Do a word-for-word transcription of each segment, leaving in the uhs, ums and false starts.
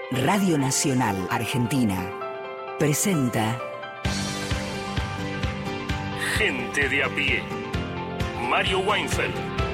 Radio Nacional Argentina presenta Gente de a pie. Mario Weinfeld.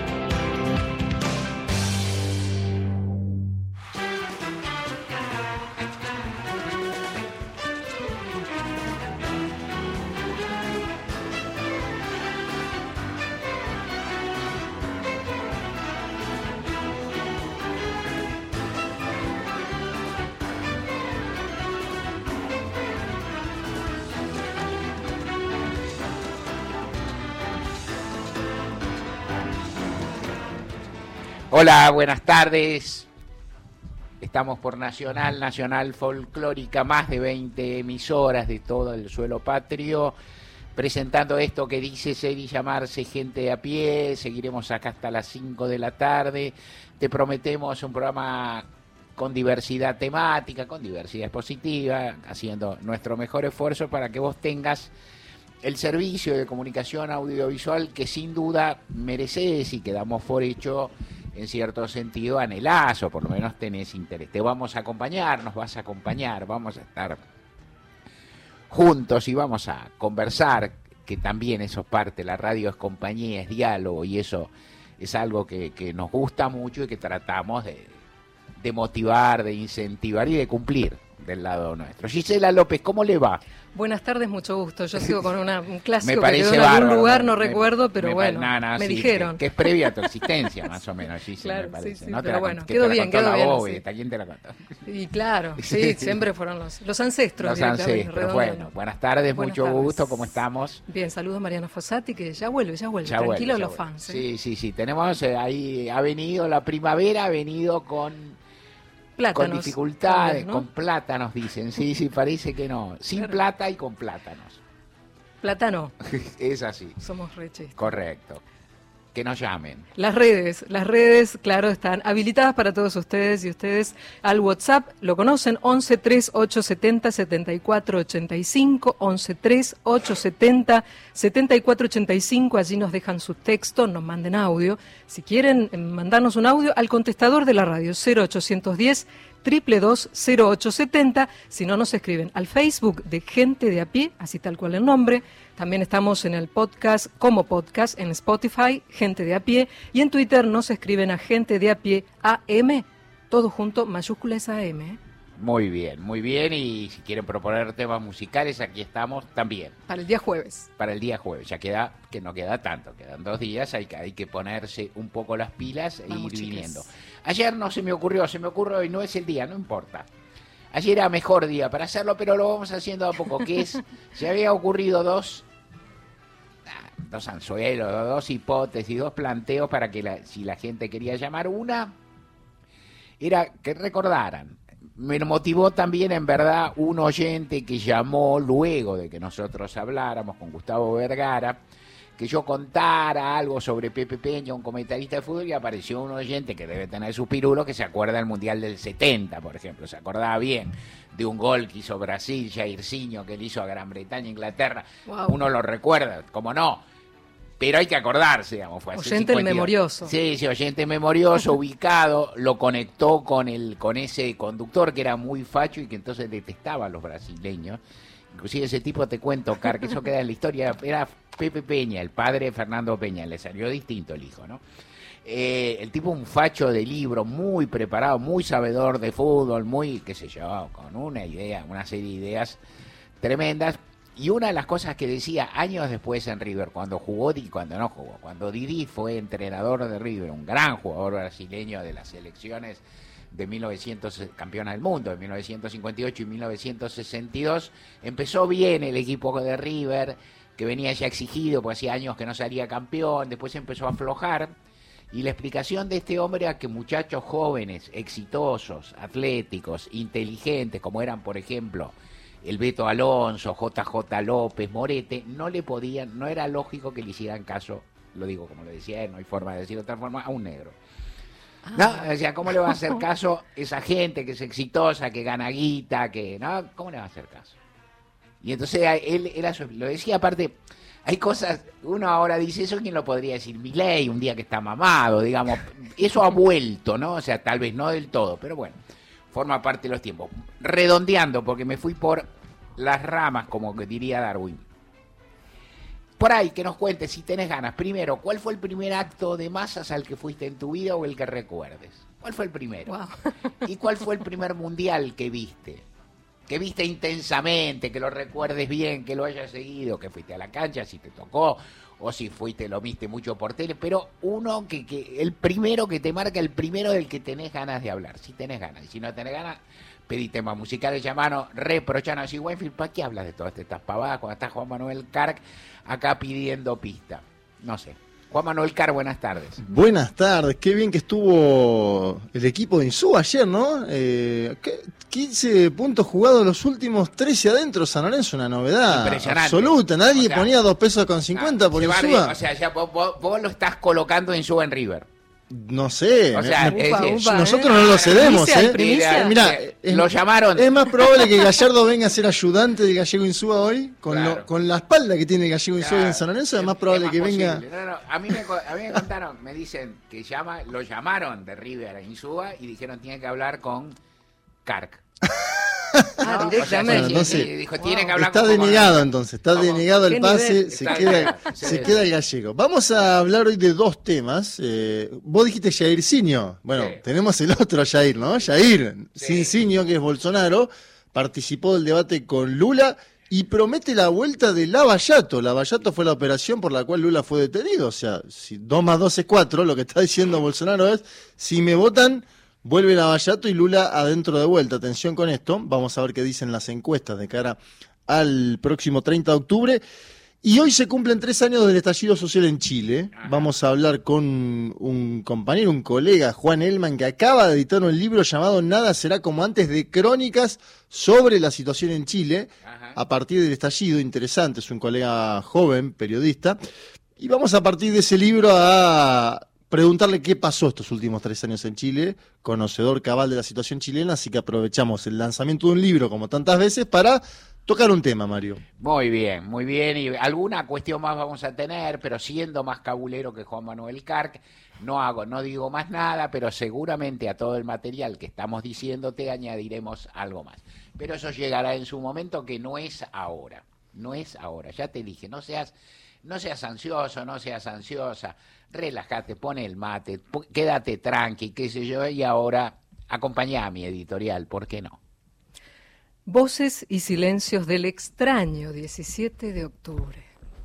Hola, buenas tardes. Estamos por Nacional, Nacional Folclórica, más de veinte emisoras de todo el suelo patrio, presentando esto que dice ser y llamarse Gente de a pie. Seguiremos acá hasta las cinco de la tarde. Te prometemos un programa con diversidad temática, con diversidad expositiva, haciendo nuestro mejor esfuerzo para que vos tengas el servicio de comunicación audiovisual que sin duda mereces y que damos por hecho, en cierto sentido, anhelás, o por lo menos tenés interés. Te vamos a acompañar, nos vas a acompañar, vamos a estar juntos y vamos a conversar, que también eso es parte, la radio es compañía, es diálogo, y eso es algo que, que nos gusta mucho y que tratamos de, de motivar, de incentivar y de cumplir del lado nuestro. Gisela López, ¿cómo le va? Buenas tardes, mucho gusto. Yo sigo con una, un clásico me que quedó en bárbaro, algún lugar, no me, recuerdo, pero me, bueno, no, no, me sí, dijeron. Que, que es previa a tu existencia, más o menos, sí, claro, me parece. Sí, sí, ¿No? pero la, bueno, que quedó te bien, la quedó bien. Bobby, Sí. ¿Quién te la contó? Y claro, sí, siempre fueron los, los ancestros. Los ancestros, bueno, buenas tardes, buenas mucho tardes. Gusto, ¿cómo estamos? Bien, saludos a Mariano Fossati, que ya vuelve, ya vuelve, ya tranquilo vuelve, ya los vuelve. fans. ¿eh? Sí, sí, sí, tenemos eh, ahí, ha venido la primavera, ha venido con... Plátanos. Con dificultades, también, ¿no? Con plátanos, dicen. Sí, sí, parece que no. Sin claro. plata y con plátanos. Plátano. Es así. Somos re chistes. Correcto. Que nos llamen. Las redes, las redes, claro, están habilitadas para todos ustedes y ustedes al WhatsApp lo conocen, once tres ocho setenta setenta y cuatro ochenta y cinco, once tres ocho setenta setenta y cuatro ochenta y cinco, allí nos dejan su texto, nos manden audio. Si quieren mandarnos un audio al contestador de la radio, cero ochocientos diez, triple dos, cero ocho setenta, si no nos escriben al Facebook de Gente de a pie, así tal cual el nombre. También estamos en el podcast, como podcast, en Spotify, Gente de a pie, y en Twitter nos escriben a Gente de a pie A M, todo junto, mayúsculas A M. ¿eh? Muy bien, muy bien, y si quieren proponer temas musicales, aquí estamos también. Para el día jueves. Para el día jueves, ya queda, que no queda tanto, quedan dos días, hay que, hay que ponerse un poco las pilas e Vamos, ir chicas. viniendo. Ayer no se me ocurrió, se me ocurrió y no es el día, no importa. Ayer era mejor día para hacerlo, pero lo vamos haciendo a poco, que es, se había ocurrido dos... dos anzuelos, dos hipótesis, dos planteos para que la, si la gente quería llamar. Una era que recordaran. Me motivó también, en verdad, un oyente que llamó luego de que nosotros habláramos con Gustavo Vergara, que yo contara algo sobre Pepe Peña, un comentarista de fútbol, y apareció un oyente que debe tener sus pirulos, que se acuerda del Mundial del setenta, por ejemplo, se acordaba bien de un gol que hizo Brasil, Jairzinho, que le hizo a Gran Bretaña, Inglaterra. Wow. Uno lo recuerda, como no, pero hay que acordarse, digamos. Fue hace Oyente el cincuenta memorioso. Sí, sí, oyente memorioso, ubicado, lo conectó con el con ese conductor que era muy facho y que entonces detestaba a los brasileños. Inclusive ese tipo, te cuento, Car, que eso queda en la historia, era Pepe Peña, el padre de Fernando Peña, le salió distinto el hijo, ¿no? Eh, el tipo un facho de libro, muy preparado, muy sabedor de fútbol, muy, qué sé yo, con una idea, una serie de ideas tremendas. Y una de las cosas que decía años después en River, cuando jugó y cuando no jugó, cuando Didi fue entrenador de River, un gran jugador brasileño de las selecciones de mil novecientos, campeona del mundo, de mil novecientos cincuenta y ocho y mil novecientos sesenta y dos, empezó bien el equipo de River, que venía ya exigido, porque hacía años que no salía campeón, después empezó a aflojar, y la explicación de este hombre era que muchachos jóvenes, exitosos, atléticos, inteligentes, como eran, por ejemplo, el Beto Alonso, J J López, Morete, no le podían, no era lógico que le hicieran caso, lo digo como lo decía él, no hay forma de decirlo de otra forma, a un negro. Ah. No, o sea, ¿cómo le va a hacer caso esa gente que es exitosa, que gana guita, que no? ¿Cómo le va a hacer caso? Y entonces él, él lo decía, aparte, hay cosas, uno ahora dice eso, ¿quién lo podría decir? Milei, un día que está mamado, digamos, eso ha vuelto, ¿no? O sea, tal vez no del todo, pero bueno. forma parte de los tiempos. Redondeando, porque me fui por las ramas, como que diría Darwin. Por ahí, que nos cuentes, si tenés ganas. Primero, ¿cuál fue el primer acto de masas al que fuiste en tu vida o el que recuerdes? ¿Cuál fue el primero? Wow. ¿Y cuál fue el primer mundial que viste? Que viste intensamente, que lo recuerdes bien, que lo hayas seguido, que fuiste a la cancha, si te tocó, o si fuiste, lo viste mucho por tele, pero uno que, que el primero que te marca, el primero del que tenés ganas de hablar, si tenés ganas, y si no tenés ganas, pedí temas musicales, llamanos, reprochanos, así, Weinfield, ¿para qué hablas de todas estas pavadas cuando está Juan Manuel Carc acá pidiendo pista? No sé. Juan Manuel Carc, buenas tardes. Buenas tardes, qué bien que estuvo el equipo de Insúa ayer, ¿no? Eh, quince puntos jugados, los últimos trece adentro, San Lorenzo, una novedad absoluta. Nadie o sea, ponía dos pesos con cincuenta por Insúa. O sea, ya vos, vos, vos lo estás colocando Insúa en River. No sé, o sea, me, upa, me, upa, nosotros eh. no lo cedemos, Primicia, ¿eh? primicia. Mirá, es, lo llamaron. Es más probable que Gallardo venga a ser ayudante de Gallego Insúa hoy, con, claro. lo, con la espalda que tiene Gallego Insúa claro. en San Lorenzo, es, es más probable es más que posible. venga. No, no, a, mí me, a mí me contaron, me dicen que llama, lo llamaron de River a Insúa y dijeron tiene que hablar con Carc. Ah, no, directamente. O sea, sí, sí, dijo, tiene que hablar está con denegado como, entonces, está como, denegado el pase, se queda, sí, se queda el Gallego. Vamos a hablar hoy de dos temas. Eh, vos dijiste Jairzinho. Bueno, sí. tenemos el otro Jair, ¿no? Jair sí. Cincinho, que es Bolsonaro, participó del debate con Lula y promete la vuelta de Lavallato. Lavallato fue la operación por la cual Lula fue detenido. O sea, si dos más dos es cuatro, lo que está diciendo Bolsonaro es, si me votan, vuelve Lavallato y Lula adentro de vuelta. Atención con esto, vamos a ver qué dicen las encuestas de cara al próximo treinta de octubre. Y hoy se cumplen tres años del estallido social en Chile. Ajá. Vamos a hablar con un compañero, un colega, Juan Elman, que acaba de editar un libro llamado Nada será como antes, de crónicas sobre la situación en Chile. Ajá. A partir del estallido. Interesante, es un colega joven, periodista. Y vamos a partir de ese libro a preguntarle qué pasó estos últimos tres años en Chile, conocedor cabal de la situación chilena, así que aprovechamos el lanzamiento de un libro, como tantas veces, para tocar un tema, Mario. Muy bien, muy bien, y alguna cuestión más vamos a tener, pero siendo más cabulero que Juan Manuel Carc, no hago, no digo más nada, pero seguramente a todo el material que estamos diciéndote añadiremos algo más. Pero eso llegará en su momento, que no es ahora, no es ahora, ya te dije, no seas... No seas ansioso, no seas ansiosa, relájate, pone el mate, quédate tranqui, qué sé yo, y ahora acompañá a mi editorial, ¿por qué no? Voces y silencios del extraño, diecisiete de octubre.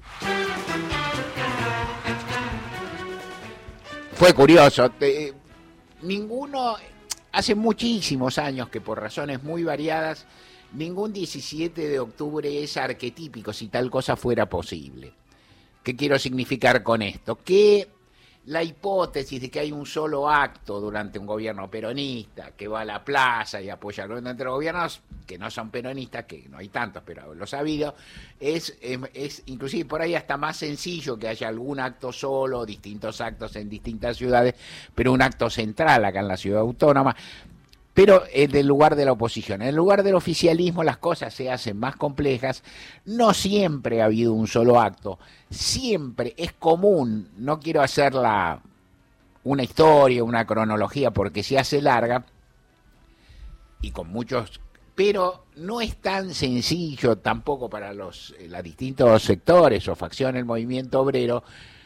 Fue curioso, te, ninguno, hace muchísimos años que por razones muy variadas, ningún diecisiete de octubre es arquetípico, si tal cosa fuera posible. ¿Qué quiero significar con esto? Que la hipótesis de que hay un solo acto durante un gobierno peronista que va a la plaza y apoya entre los gobiernos que no son peronistas, que no hay tantos, pero los ha habido, es, es, es inclusive por ahí hasta más sencillo que haya algún acto solo, distintos actos en distintas ciudades, pero un acto central acá en la ciudad autónoma. Pero en el lugar de la oposición, en el lugar del oficialismo las cosas se hacen más complejas, no siempre ha habido un solo acto, siempre es común, no quiero hacerla una historia, una cronología porque se hace larga y con muchos, pero no es tan sencillo tampoco para los, los distintos sectores o facciones del movimiento obrero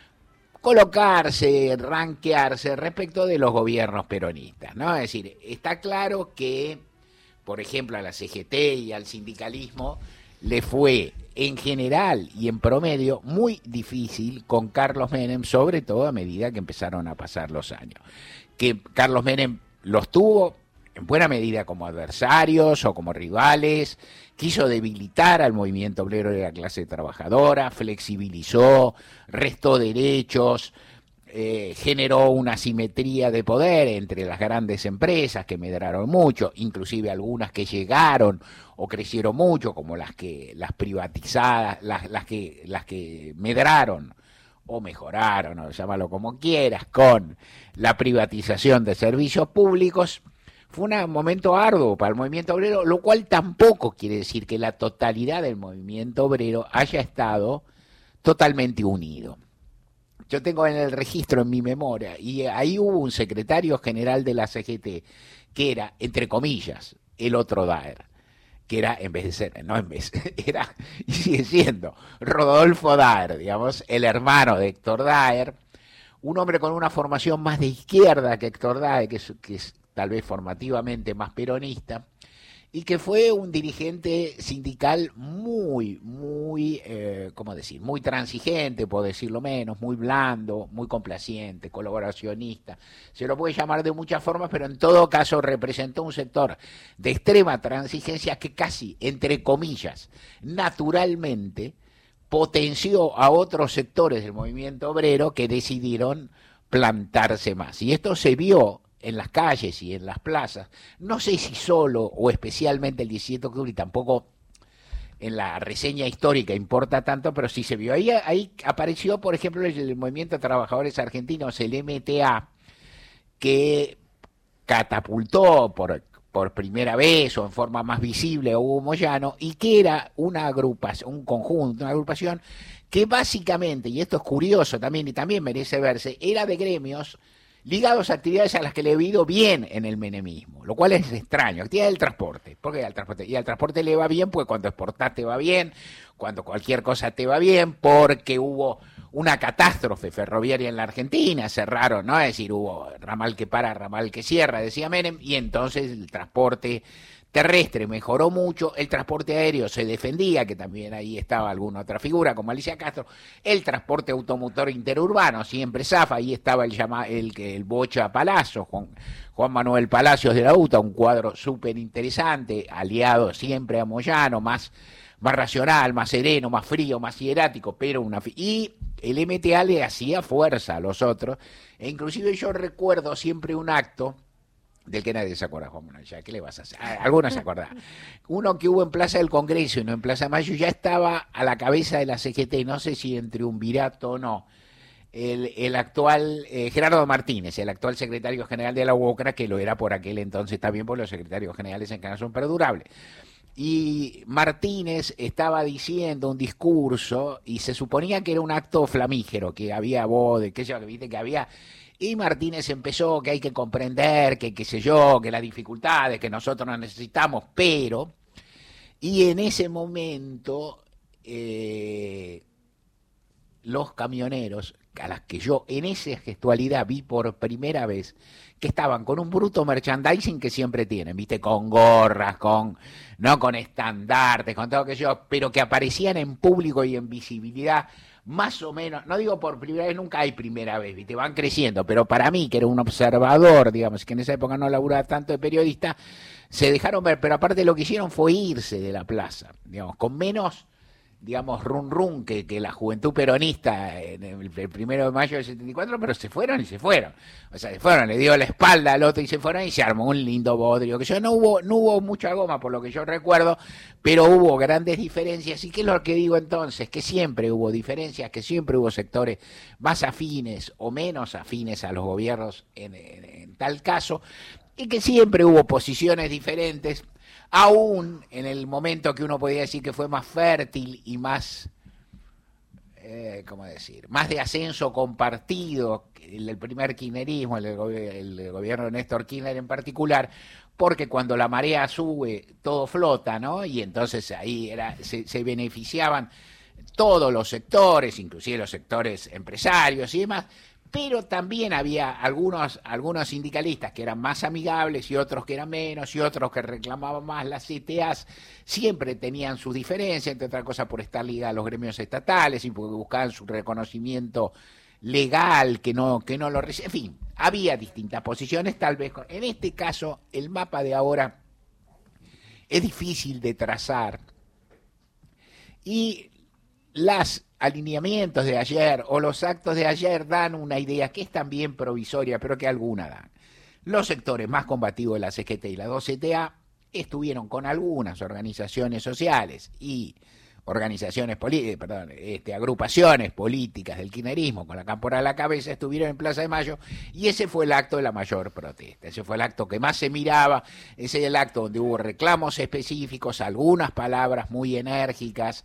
colocarse, ranquearse respecto de los gobiernos peronistas, ¿no? Es decir, está claro que, por ejemplo, a la C G T y al sindicalismo le fue en general y en promedio muy difícil con Carlos Menem, sobre todo a medida que empezaron a pasar los años. Que Carlos Menem los tuvo en buena medida como adversarios o como rivales, quiso debilitar al movimiento obrero de la clase trabajadora, flexibilizó, restó derechos, eh, generó una asimetría de poder entre las grandes empresas que medraron mucho, inclusive algunas que llegaron o crecieron mucho, como las que las privatizadas, las, las que las que medraron o mejoraron, o llámalo como quieras, con la privatización de servicios públicos. Fue un momento arduo para el movimiento obrero, lo cual tampoco quiere decir que la totalidad del movimiento obrero haya estado totalmente unido. yo tengo en el registro, en mi memoria, y ahí hubo un secretario general de la C G T, que era, entre comillas, el otro Daer, que era, en vez de ser, no en vez, era, y sigue siendo, Rodolfo Daer, digamos, el hermano de Héctor Daer, un hombre con una formación más de izquierda que Héctor Daer, que es, que es tal vez formativamente más peronista, y que fue un dirigente sindical muy, muy, eh, ¿cómo decir?, muy transigente, por decirlo menos, muy blando, muy complaciente, colaboracionista. Se lo puede llamar de muchas formas, pero en todo caso representó un sector de extrema transigencia que casi, entre comillas, naturalmente potenció a otros sectores del movimiento obrero que decidieron plantarse más. Y esto se vio en las calles y en las plazas, no sé si solo o especialmente el diecisiete de octubre, y tampoco en la reseña histórica importa tanto, pero sí se vio. Ahí, ahí apareció, por ejemplo, el, el Movimiento de Trabajadores Argentinos, el M T A, que catapultó por, por primera vez o en forma más visible a Hugo Moyano, y que era una agrupación, un conjunto, una agrupación que básicamente, y esto es curioso también y también merece verse, era de gremios ligados a actividades a las que le he ido bien en el menemismo, lo cual es extraño. Actividad del transporte, ¿por qué al transporte? Y al transporte le va bien, pues cuando exportás te va bien, cuando cualquier cosa te va bien, porque hubo una catástrofe ferroviaria en la Argentina, cerraron, ¿no? Es decir, hubo ramal que para, ramal que cierra, decía Menem, y entonces el transporte terrestre mejoró mucho, el transporte aéreo se defendía, que también ahí estaba alguna otra figura como Alicia Castro, el transporte automotor interurbano siempre zafa, ahí estaba el llama, el, el Bocha Palazzo, Juan, Juan Manuel Palacios de la U T A, un cuadro súper interesante, aliado siempre a Moyano, más, más racional, más sereno, más frío, más hierático, pero una... Y el M T A le hacía fuerza a los otros, e inclusive yo recuerdo siempre un acto del que nadie se acuerda, Juan Manuel, ya, ¿qué le vas a hacer? Algunos se acuerdan. Uno que hubo en Plaza del Congreso y no en Plaza Mayo, ya estaba a la cabeza de la C G T, no sé si en triunvirato o no, el, el actual, eh, Gerardo Martínez, el actual secretario general de la U O C R A, que lo era por aquel entonces también, por los secretarios generales en Canal son perdurables. Y Martínez estaba diciendo un discurso y se suponía que era un acto flamígero, que había voz, que yo, que viste que había... Y Martínez empezó que hay que comprender, que qué sé yo, que las dificultades, que nosotros nos necesitamos, pero, y en ese momento, eh, los camioneros, a las que yo en esa gestualidad vi por primera vez, que estaban con un bruto merchandising que siempre tienen, viste, con gorras, con, no con estandartes, con todo que yo, pero que aparecían en público y en visibilidad, más o menos, no digo por primera vez, nunca hay primera vez, ¿viste? Van creciendo, pero para mí, que era un observador, digamos, que en esa época no laburaba tanto de periodista, se dejaron ver, pero aparte lo que hicieron fue irse de la plaza, digamos, con menos, digamos, run run que, que la juventud peronista en el, el primero de mayo del setenta y cuatro, pero se fueron y se fueron. O sea, se fueron, le dio la espalda al otro y se fueron y se armó un lindo bodrio. Que yo no hubo, no hubo mucha goma por lo que yo recuerdo, pero hubo grandes diferencias. ¿Y qué es lo que digo entonces? Que siempre hubo diferencias, que siempre hubo sectores más afines o menos afines a los gobiernos en, en, en tal caso, y que siempre hubo posiciones diferentes. Aún en el momento que uno podía decir que fue más fértil y más, eh, ¿cómo decir?, más de ascenso compartido, el, el primer kirchnerismo, el, el, el gobierno de Néstor Kirchner en particular, porque cuando la marea sube, todo flota, ¿no? Y entonces ahí era, se, se beneficiaban todos los sectores, inclusive los sectores empresarios y demás, pero también había algunos, algunos sindicalistas que eran más amigables y otros que eran menos y otros que reclamaban más. Las C T As siempre tenían sus diferencias, entre otras cosas por estar ligadas a los gremios estatales y porque buscaban su reconocimiento legal, que no, que no lo recibían. En fin, había distintas posiciones, tal vez. En este caso, el mapa de ahora es difícil de trazar y las alineamientos de ayer o los actos de ayer dan una idea que es también provisoria, pero que alguna dan. Los sectores más combativos de la C G T y la dos C T A estuvieron con algunas organizaciones sociales y organizaciones políticas, perdón, este, agrupaciones políticas del kirchnerismo con la cámpora a la cabeza, estuvieron en Plaza de Mayo y ese fue el acto de la mayor protesta, ese fue el acto que más se miraba, ese es el acto donde hubo reclamos específicos, algunas palabras muy enérgicas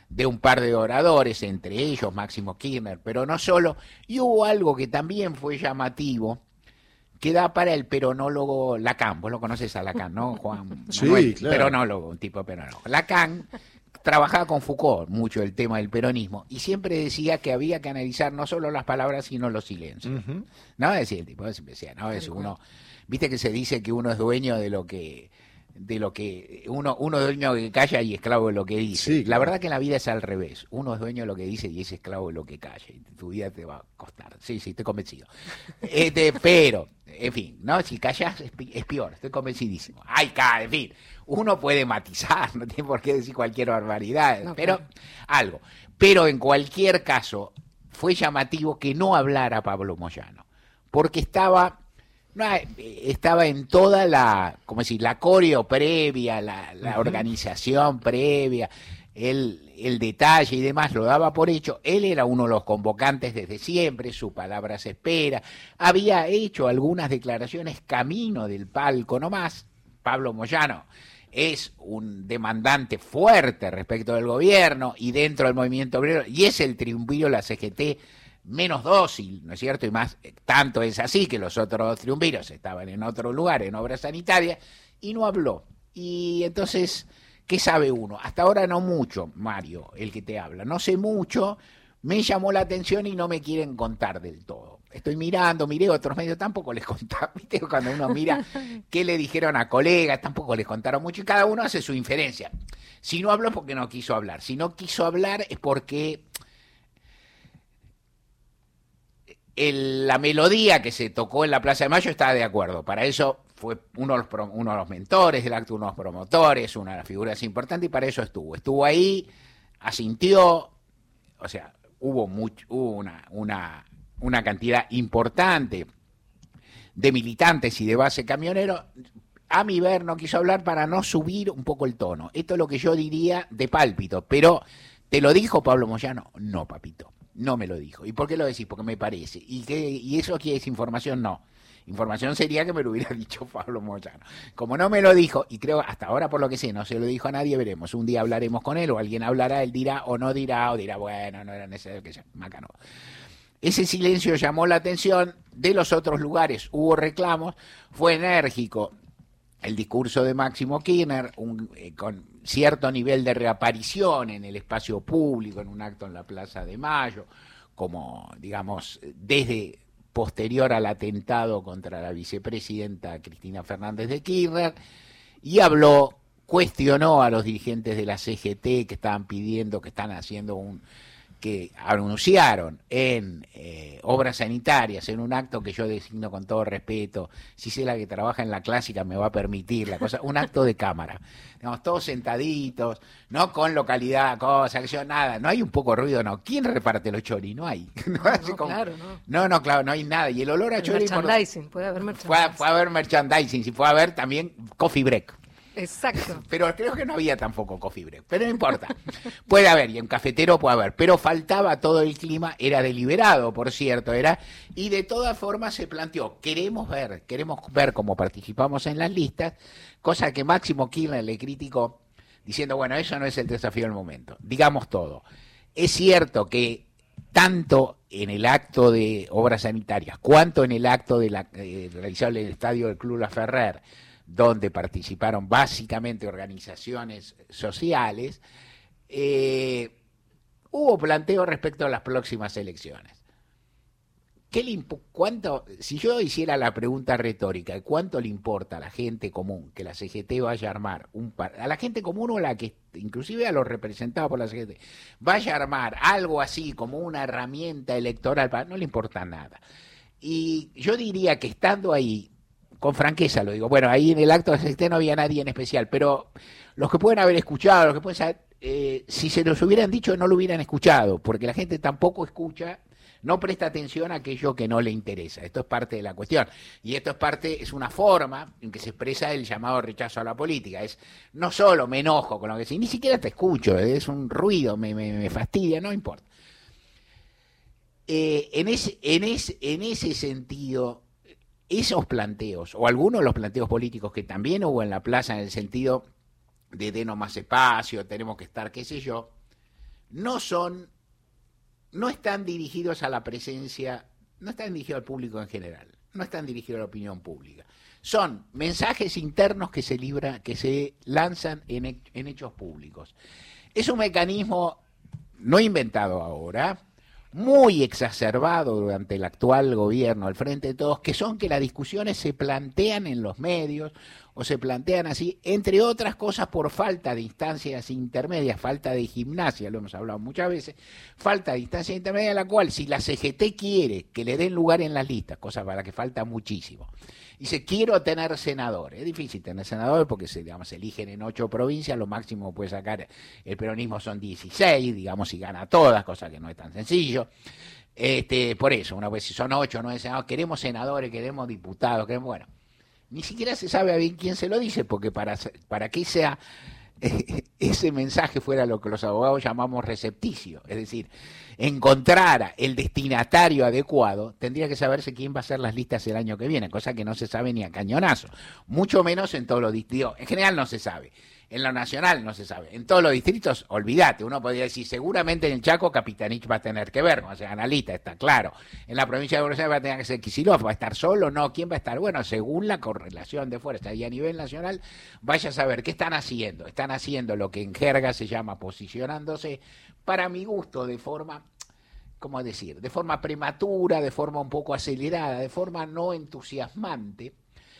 de un par de oradores, entre ellos Máximo Kirchner, pero no solo, y hubo algo que también fue llamativo, que da para el peronólogo Lacan. Vos lo conoces a Lacan, ¿no, Juan? Sí, Manuel? claro. Peronólogo, un tipo de peronólogo. Lacan trabajaba con Foucault mucho el tema del peronismo y siempre decía que había que analizar no solo las palabras, sino los silencios. Uh-huh. ¿No? Decía el tipo, siempre decía, ¿no? Es uno, viste que se dice que uno es dueño de lo que... de lo que uno uno es dueño de lo que calla y esclavo de lo que dice. Sí, claro. La verdad que en la vida es al revés. Uno es dueño de lo que dice y es esclavo de lo que calla. Y tu vida te va a costar. Sí, sí, estoy convencido. Este, pero, en fin, ¿no? Si callas es, es peor, estoy convencidísimo. Ay, cada, en fin, uno puede matizar, no tiene por qué decir cualquier barbaridad, no, pero claro. algo. Pero en cualquier caso, fue llamativo que no hablara Pablo Moyano, porque estaba... No, estaba en toda la, ¿cómo decir?, la coreo previa, la, la uh-huh. organización previa, el, el detalle y demás, lo daba por hecho. Él era uno de los convocantes desde siempre, su palabra se espera. Había hecho algunas declaraciones camino del palco nomás. Pablo Moyano es un demandante fuerte respecto del gobierno y dentro del movimiento obrero, y es el triunviro de la C G T menos dócil, ¿no es cierto? Y más, tanto es así que los otros triunviros estaban en otro lugar, en obras sanitarias, y no habló. Y entonces, ¿qué sabe uno? Hasta ahora no mucho, Mario, el que te habla. No sé mucho, me llamó la atención y no me quieren contar del todo. Estoy mirando, miré otros medios, tampoco les contaron, ¿viste? Cuando uno mira qué le dijeron a colegas, tampoco les contaron mucho, y cada uno hace su inferencia. Si no habló, porque no quiso hablar. Si no quiso hablar es porque... El, la melodía que se tocó en la Plaza de Mayo estaba de acuerdo. Para eso fue uno de, los, uno de los mentores del acto, uno de los promotores, una de las figuras importantes, y para eso estuvo. Estuvo ahí, asintió, o sea, hubo, mucho, hubo una, una, una cantidad importante de militantes y de base camionero. A mi ver, no quiso hablar para no subir un poco el tono. Esto es lo que yo diría de pálpito, pero ¿te lo dijo Pablo Moyano? No, papito. No me lo dijo. ¿Y por qué lo decís? Porque me parece. ¿Y qué, y eso aquí es información? No. Información sería que me lo hubiera dicho Pablo Moyano. Como no me lo dijo, y creo hasta ahora por lo que sé, no se lo dijo a nadie, veremos. Un día hablaremos con él, o alguien hablará, él dirá o no dirá, o dirá, bueno, no era necesario que sea macano. Ese silencio llamó la atención. De los otros lugares hubo reclamos, fue enérgico el discurso de Máximo Kirchner, un, eh, con cierto nivel de reaparición en el espacio público, en un acto en la Plaza de Mayo, como, digamos, desde posterior al atentado contra la vicepresidenta Cristina Fernández de Kirchner, y habló, cuestionó a los dirigentes de la C G T que estaban pidiendo, que están haciendo un... que anunciaron en eh, obras sanitarias, en un acto que yo designo con todo respeto, si sé la que trabaja en la clásica me va a permitir la cosa, un acto de cámara, digamos, todos sentaditos, no con localidad, cosa, que yo, nada, no hay un poco de ruido, no, ¿quién reparte los choris? No hay, no, no, como, claro, no. no, no, claro, no hay nada, y el olor a choris... Merchandising, por, puede haber merchandising. Fue, fue a haber merchandising, sí, fue a haber también coffee break. Exacto. Pero creo que no había tampoco coffee break, pero no importa. Puede haber, y en cafetero puede haber, pero faltaba todo el clima, era deliberado, por cierto, era, y de todas formas se planteó, queremos ver, queremos ver cómo participamos en las listas, cosa que Máximo Kirchner le criticó, diciendo, bueno, eso no es el desafío del momento, digamos todo. Es cierto que tanto en el acto de obras sanitarias, cuanto en el acto de la, eh, realizado en el estadio del Club La Ferrer, donde participaron básicamente organizaciones sociales, eh, hubo planteo respecto a las próximas elecciones. ¿Qué le imp- cuánto, si yo hiciera la pregunta retórica, ¿cuánto le importa a la gente común que la C G T vaya a armar un par, a la gente común o la que, inclusive a los representados por la C G T, vaya a armar algo así como una herramienta electoral? No le importa nada. Y yo diría que estando ahí, con franqueza lo digo, bueno, ahí en el acto de C G T no había nadie en especial, pero los que pueden haber escuchado, los que pueden saber, eh, si se los hubieran dicho no lo hubieran escuchado, porque la gente tampoco escucha, no presta atención a aquello que no le interesa. Esto es parte de la cuestión, y esto es parte, es una forma en que se expresa el llamado rechazo a la política, es no solo me enojo con lo que decís, ni siquiera te escucho, es un ruido, me, me, me fastidia, no importa. Eh, en, ese, en, ese, en ese sentido, esos planteos, o algunos de los planteos políticos que también hubo en la plaza, en el sentido de denos más espacio, tenemos que estar, qué sé yo, no son, no están dirigidos a la presencia, no están dirigidos al público en general, no están dirigidos a la opinión pública. Son mensajes internos que se libra, que se lanzan en, en hechos públicos. Es un mecanismo no inventado ahora, muy exacerbado durante el actual gobierno al frente de todos, que son que las discusiones se plantean en los medios o se plantean así, entre otras cosas por falta de instancias intermedias, falta de gimnasia, lo hemos hablado muchas veces, falta de instancia intermedia, la cual si la C G T quiere que le den lugar en las listas, cosa para la que falta muchísimo, dice quiero tener senadores, es difícil tener senadores porque se, digamos, se eligen en ocho provincias, lo máximo que puede sacar el peronismo son dieciséis, digamos, y gana todas, cosa que no es tan sencillo. Este, por eso, una vez si son ocho, nueve senadores, queremos senadores, queremos diputados, queremos, bueno, ni siquiera se sabe a bien quién se lo dice, porque para, para que sea eh, ese mensaje fuera lo que los abogados llamamos recepticio, es decir, encontrara el destinatario adecuado, tendría que saberse quién va a hacer las listas el año que viene, cosa que no se sabe ni a cañonazo, mucho menos en todos los distritos, en general no se sabe. En lo nacional no se sabe. En todos los distritos, olvídate, uno podría decir, seguramente en el Chaco Capitanich va a tener que ver, o sea, analista, está claro. En la provincia de Buenos Aires va a tener que ser Kicillof, ¿va a estar solo? No, ¿quién va a estar? Bueno, según la correlación de fuerza. Y a nivel nacional, vaya a saber, ¿qué están haciendo? Están haciendo lo que en jerga se llama posicionándose, para mi gusto, de forma, ¿cómo decir? De forma prematura, de forma un poco acelerada, de forma no entusiasmante.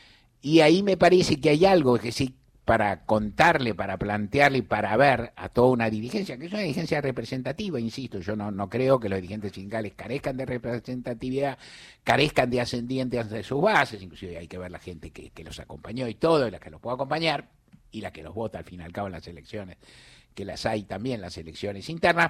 Y ahí me parece que hay algo que sí, para contarle, para plantearle y para ver a toda una dirigencia, que es una dirigencia representativa, insisto, yo no, no creo que los dirigentes sindicales carezcan de representatividad, carezcan de ascendientes de sus bases, inclusive hay que ver la gente que, que los acompañó y todo, y la que los puede acompañar, y la que los vota al fin y al cabo en las elecciones, que las hay también, las elecciones internas.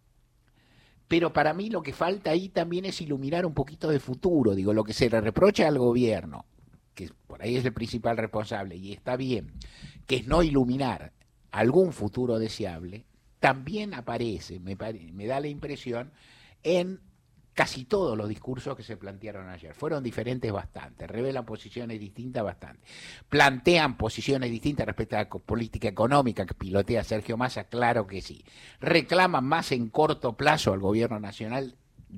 Pero para mí lo que falta ahí también es iluminar un poquito de futuro, digo, lo que se le reprocha al gobierno, que por ahí es el principal responsable, y está bien, que es no iluminar algún futuro deseable, también aparece, me, pare, me da la impresión, en casi todos los discursos que se plantearon ayer. Fueron diferentes bastante, revelan posiciones distintas bastante, plantean posiciones distintas respecto a la política económica que pilotea Sergio Massa, claro que sí. Reclaman más en corto plazo al gobierno nacional.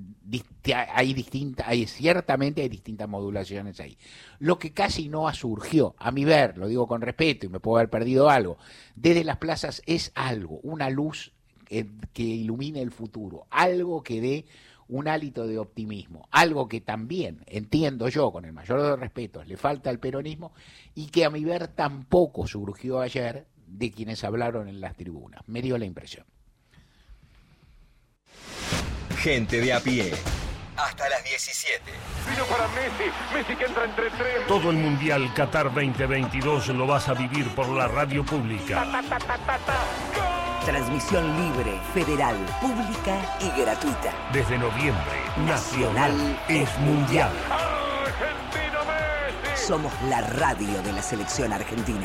Hay distintas, hay ciertamente hay distintas modulaciones ahí. Lo que casi no surgió, a mi ver, lo digo con respeto y me puedo haber perdido algo, desde las plazas es algo, una luz eh, que ilumine el futuro, algo que dé un hálito de optimismo, algo que también, entiendo yo, con el mayor de los respetos, le falta al peronismo y que a mi ver tampoco surgió ayer de quienes hablaron en las tribunas. Me dio la impresión. Gente de a pie. Hasta las diecisiete. Vino para Messi, Messi que entra entre tres. Todo el Mundial Qatar veinte veintidós lo vas a vivir por la radio pública. Ta, ta, ta, ta, ta. Transmisión libre, federal, pública y gratuita. Desde noviembre, Nacional, Nacional es Mundial. Argentino Messi. Somos la radio de la selección argentina.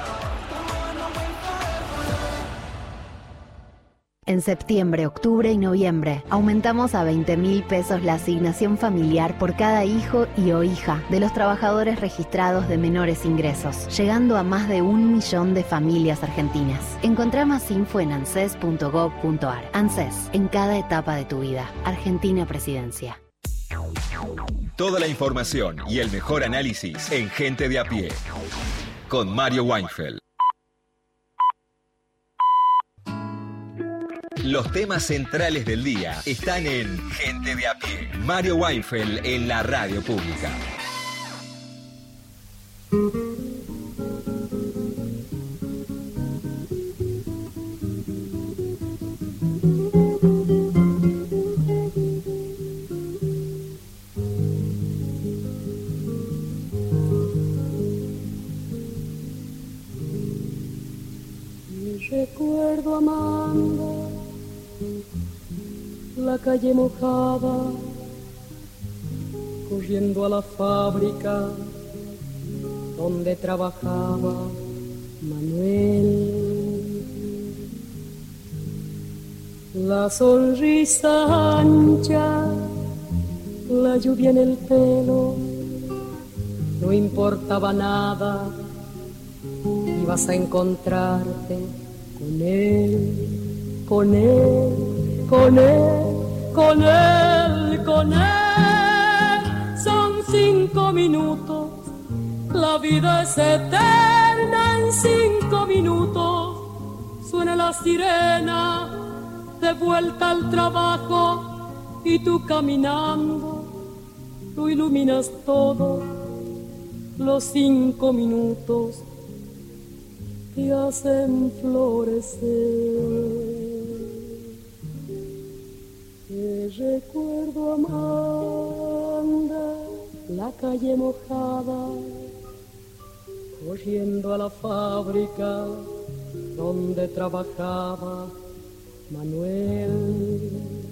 En septiembre, octubre y noviembre aumentamos a veinte mil pesos la asignación familiar por cada hijo y o hija de los trabajadores registrados de menores ingresos, llegando a más de un millón de familias argentinas. Encontrá más info en anses punto gob punto ar. ANSES, en cada etapa de tu vida. Argentina Presidencia. Toda la información y el mejor análisis en Gente de a pie. Con Mario Weinfeld. Los temas centrales del día están en Gente de a pie. Mario Weinfeld en la radio pública. Mi recuerdo amando la calle mojada, corriendo a la fábrica donde trabajaba Manuel. La sonrisa ancha, la lluvia en el pelo, no importaba nada, ibas a encontrarte con él. con él, con él, con él, con él. Son cinco minutos, la vida es eterna en cinco minutos. Suena la sirena, de vuelta al trabajo, y tú caminando, lo iluminas todo. Los cinco minutos te hacen florecer. Te recuerdo, Amanda, la calle mojada, corriendo a la fábrica donde trabajaba Manuel.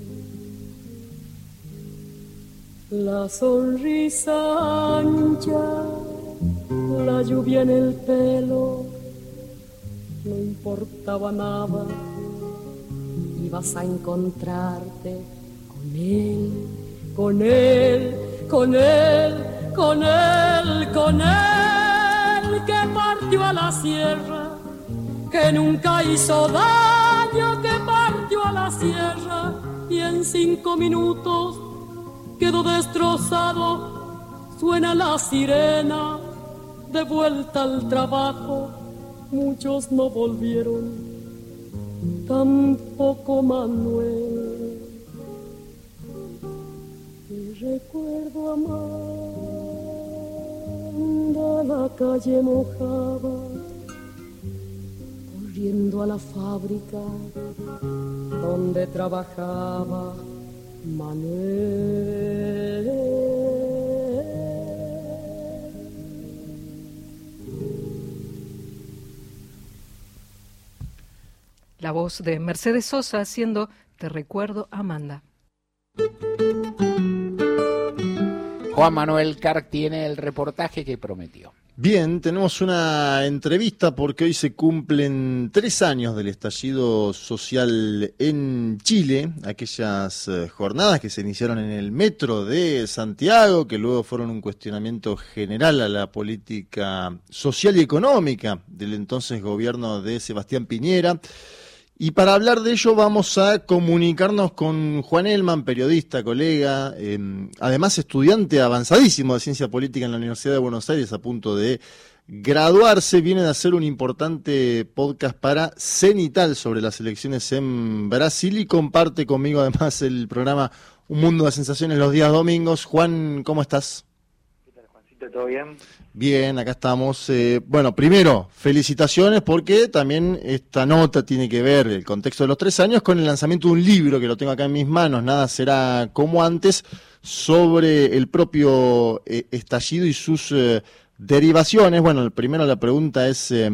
La sonrisa ancha, la lluvia en el pelo, no importaba nada, ibas a encontrarte con él, con él, con él, con él, con él, que partió a la sierra, que nunca hizo daño, que partió a la sierra y en cinco minutos quedó destrozado. Suena la sirena, de vuelta al trabajo, muchos no volvieron, tampoco Manuel. Y recuerdo, Amanda, la calle mojada, corriendo a la fábrica donde trabajaba Manuel. La voz de Mercedes Sosa haciendo Te recuerdo, Amanda. Juan Manuel Carc tiene el reportaje que prometió. Bien, tenemos una entrevista porque hoy se cumplen tres años del estallido social en Chile, aquellas eh, jornadas que se iniciaron en el metro de Santiago, que luego fueron un cuestionamiento general a la política social y económica del entonces gobierno de Sebastián Piñera. Y para hablar de ello vamos a comunicarnos con Juan Elman, periodista, colega, eh, además estudiante avanzadísimo de Ciencia Política en la Universidad de Buenos Aires, a punto de graduarse. Viene de hacer un importante podcast para Cenital sobre las elecciones en Brasil y comparte conmigo además el programa Un Mundo de Sensaciones los días domingos. Juan, ¿cómo estás? ¿Qué tal, Juancito? ¿Todo bien? Bien, acá estamos. Eh, bueno, primero, felicitaciones porque también esta nota tiene que ver, el contexto de los tres años, con el lanzamiento de un libro que lo tengo acá en mis manos, Nada será como antes, sobre el propio eh, estallido y sus eh, derivaciones. Bueno, primero la pregunta es, eh,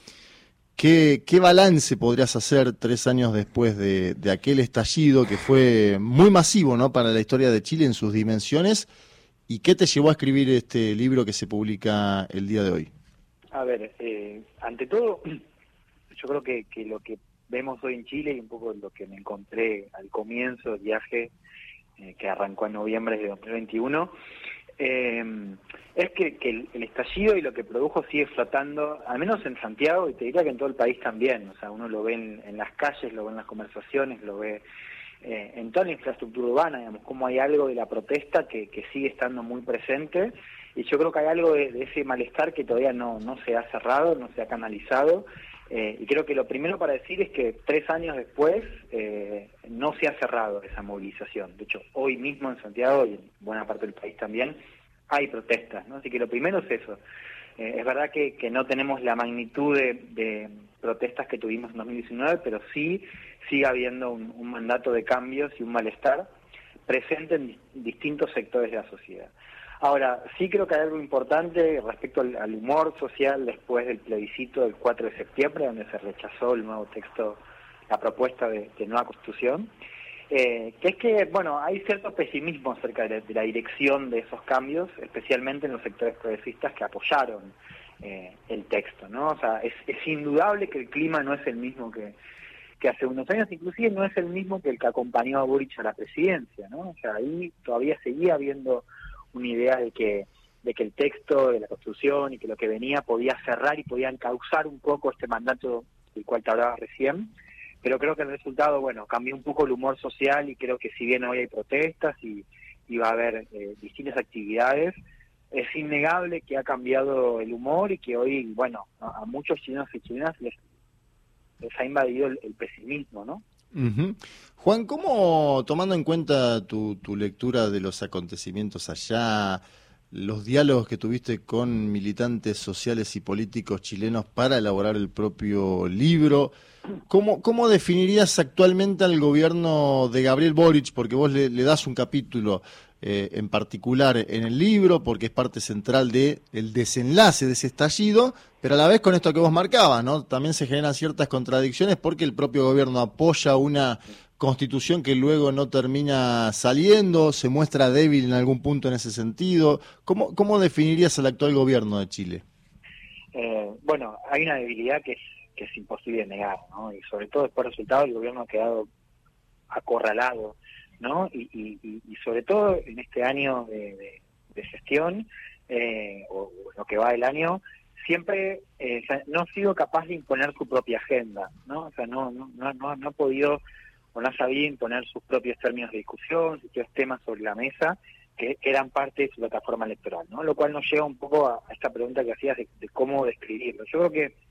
¿qué, ¿qué balance podrías hacer tres años después de, de aquel estallido que fue muy masivo, ¿no?, para la historia de Chile en sus dimensiones? ¿Y qué te llevó a escribir este libro que se publica el día de hoy? A ver, eh, ante todo, yo creo que, que lo que vemos hoy en Chile y un poco lo que me encontré al comienzo del viaje, eh, que arrancó en noviembre de dos mil veintiuno, eh, es que, que el, el estallido y lo que produjo sigue flotando, al menos en Santiago, y te diría que en todo el país también. O sea, uno lo ve en, en las calles, lo ve en las conversaciones, lo ve Eh, en toda la infraestructura urbana, digamos, como hay algo de la protesta que, que sigue estando muy presente, y yo creo que hay algo de, de ese malestar que todavía no, no se ha cerrado, no se ha canalizado, eh, y creo que lo primero para decir es que tres años después eh, no se ha cerrado esa movilización. De hecho, hoy mismo en Santiago y en buena parte del país también hay protestas, ¿no? Así que lo primero es eso. Eh, es verdad que, que no tenemos la magnitud de, de protestas que tuvimos en dos mil diecinueve, pero sí sigue habiendo un, un mandato de cambios y un malestar presente en di- distintos sectores de la sociedad. Ahora, sí creo que hay algo importante respecto al, al humor social después del plebiscito del cuatro de septiembre, donde se rechazó el nuevo texto, la propuesta de, de nueva constitución, eh, que es que, bueno, hay cierto pesimismo acerca de la, de la dirección de esos cambios, especialmente en los sectores progresistas que apoyaron eh, el texto, ¿no? O sea, es, es indudable que el clima no es el mismo que que hace unos años, inclusive no es el mismo que el que acompañó a Boric a la presidencia, ¿no? O sea, ahí todavía seguía habiendo una idea de que de que el texto de la Constitución y que lo que venía podía cerrar y podía encauzar un poco este mandato del cual te hablaba recién, pero creo que el resultado, bueno, cambió un poco el humor social y creo que si bien hoy hay protestas y, y va a haber eh, distintas actividades, es innegable que ha cambiado el humor y que hoy, bueno, a, a muchos chilenos y chilenas les, les ha invadido el, el pesimismo, ¿no? Uh-huh. Juan, ¿cómo, tomando en cuenta tu, tu lectura de los acontecimientos allá, los diálogos que tuviste con militantes sociales y políticos chilenos para elaborar el propio libro, ¿cómo, cómo definirías actualmente al gobierno de Gabriel Boric? Porque vos le, le das un capítulo eh, en particular en el libro, porque es parte central de el desenlace de ese estallido, pero a la vez con esto que vos marcabas, ¿no? También se generan ciertas contradicciones porque el propio gobierno apoya una constitución que luego no termina saliendo, se muestra débil en algún punto en ese sentido. ¿Cómo, cómo definirías al actual gobierno de Chile? Eh, bueno, hay una debilidad que es, que es imposible negar, ¿no? Y sobre todo después del resultado el gobierno ha quedado acorralado, ¿no? Y, y, y sobre todo en este año de, de, de gestión, eh, o, o lo que va del año, siempre eh, no ha sido capaz de imponer su propia agenda, ¿no? O sea, no, no, no, no, no ha podido o no sabía imponer sus propios términos de discusión, sus propios temas sobre la mesa, que eran parte de su plataforma electoral, ¿no? Lo cual nos lleva un poco a, a esta pregunta que hacías de, de cómo describirlo. Yo creo que